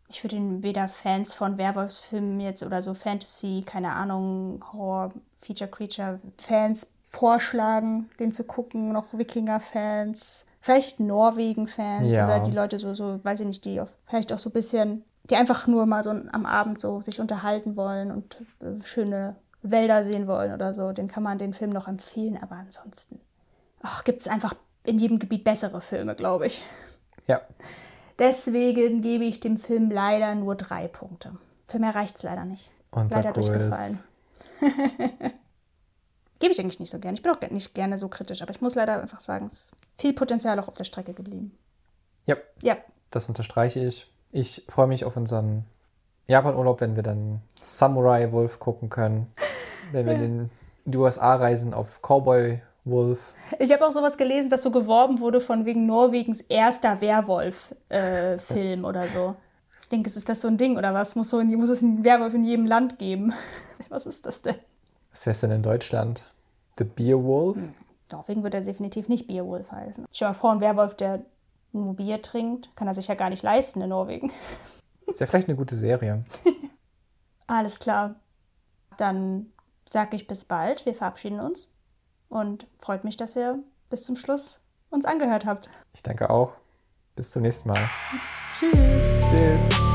S2: Ich würde ihn weder Fans von Werwolfsfilmen jetzt oder so Fantasy, keine Ahnung, Horror, Feature Creature Fans vorschlagen, den zu gucken, noch Wikinger-Fans, vielleicht Norwegen-Fans
S1: Ja.
S2: oder die Leute so, so, weiß ich nicht, die auf, vielleicht auch so ein bisschen, die einfach nur mal so am Abend so sich unterhalten wollen und äh, schöne Wälder sehen wollen oder so. Den kann man den Film noch empfehlen, aber ansonsten gibt es einfach in jedem Gebiet bessere Filme, glaube ich.
S1: Ja.
S2: Deswegen gebe ich dem Film leider nur drei Punkte. Für mehr reicht es leider nicht.
S1: Unser
S2: Leider
S1: Quiz.
S2: durchgefallen. Gebe ich eigentlich nicht so gerne. Ich bin auch nicht gerne so kritisch, aber ich muss leider einfach sagen, es ist viel Potenzial auch auf der Strecke geblieben.
S1: Ja,
S2: Ja,
S1: das unterstreiche ich. Ich freue mich auf unseren Japan-Urlaub, wenn wir dann Samurai Wolf gucken können. Wenn wir in die U S A reisen auf Cowboy Wolf.
S2: ich habe auch sowas gelesen, dass so geworben wurde von wegen Norwegens erster Werwolf-Film oder so. Ich denke, ist das so ein Ding oder was? Muss, so in, muss es einen Werwolf in jedem Land geben? Was ist das denn?
S1: Was wäre es denn in Deutschland? The Beer Wolf?
S2: Norwegen wird er definitiv nicht Beowulf heißen. Stell dir mal vor, ein Werwolf, der nur Bier trinkt, kann er sich ja gar nicht leisten in Norwegen.
S1: Ist ja vielleicht eine gute Serie.
S2: Alles klar. Dann sage ich bis bald. Wir verabschieden uns. Und freut mich, dass ihr bis zum Schluss uns angehört habt.
S1: Ich danke auch. Bis zum nächsten Mal.
S2: Tschüss.
S1: Tschüss.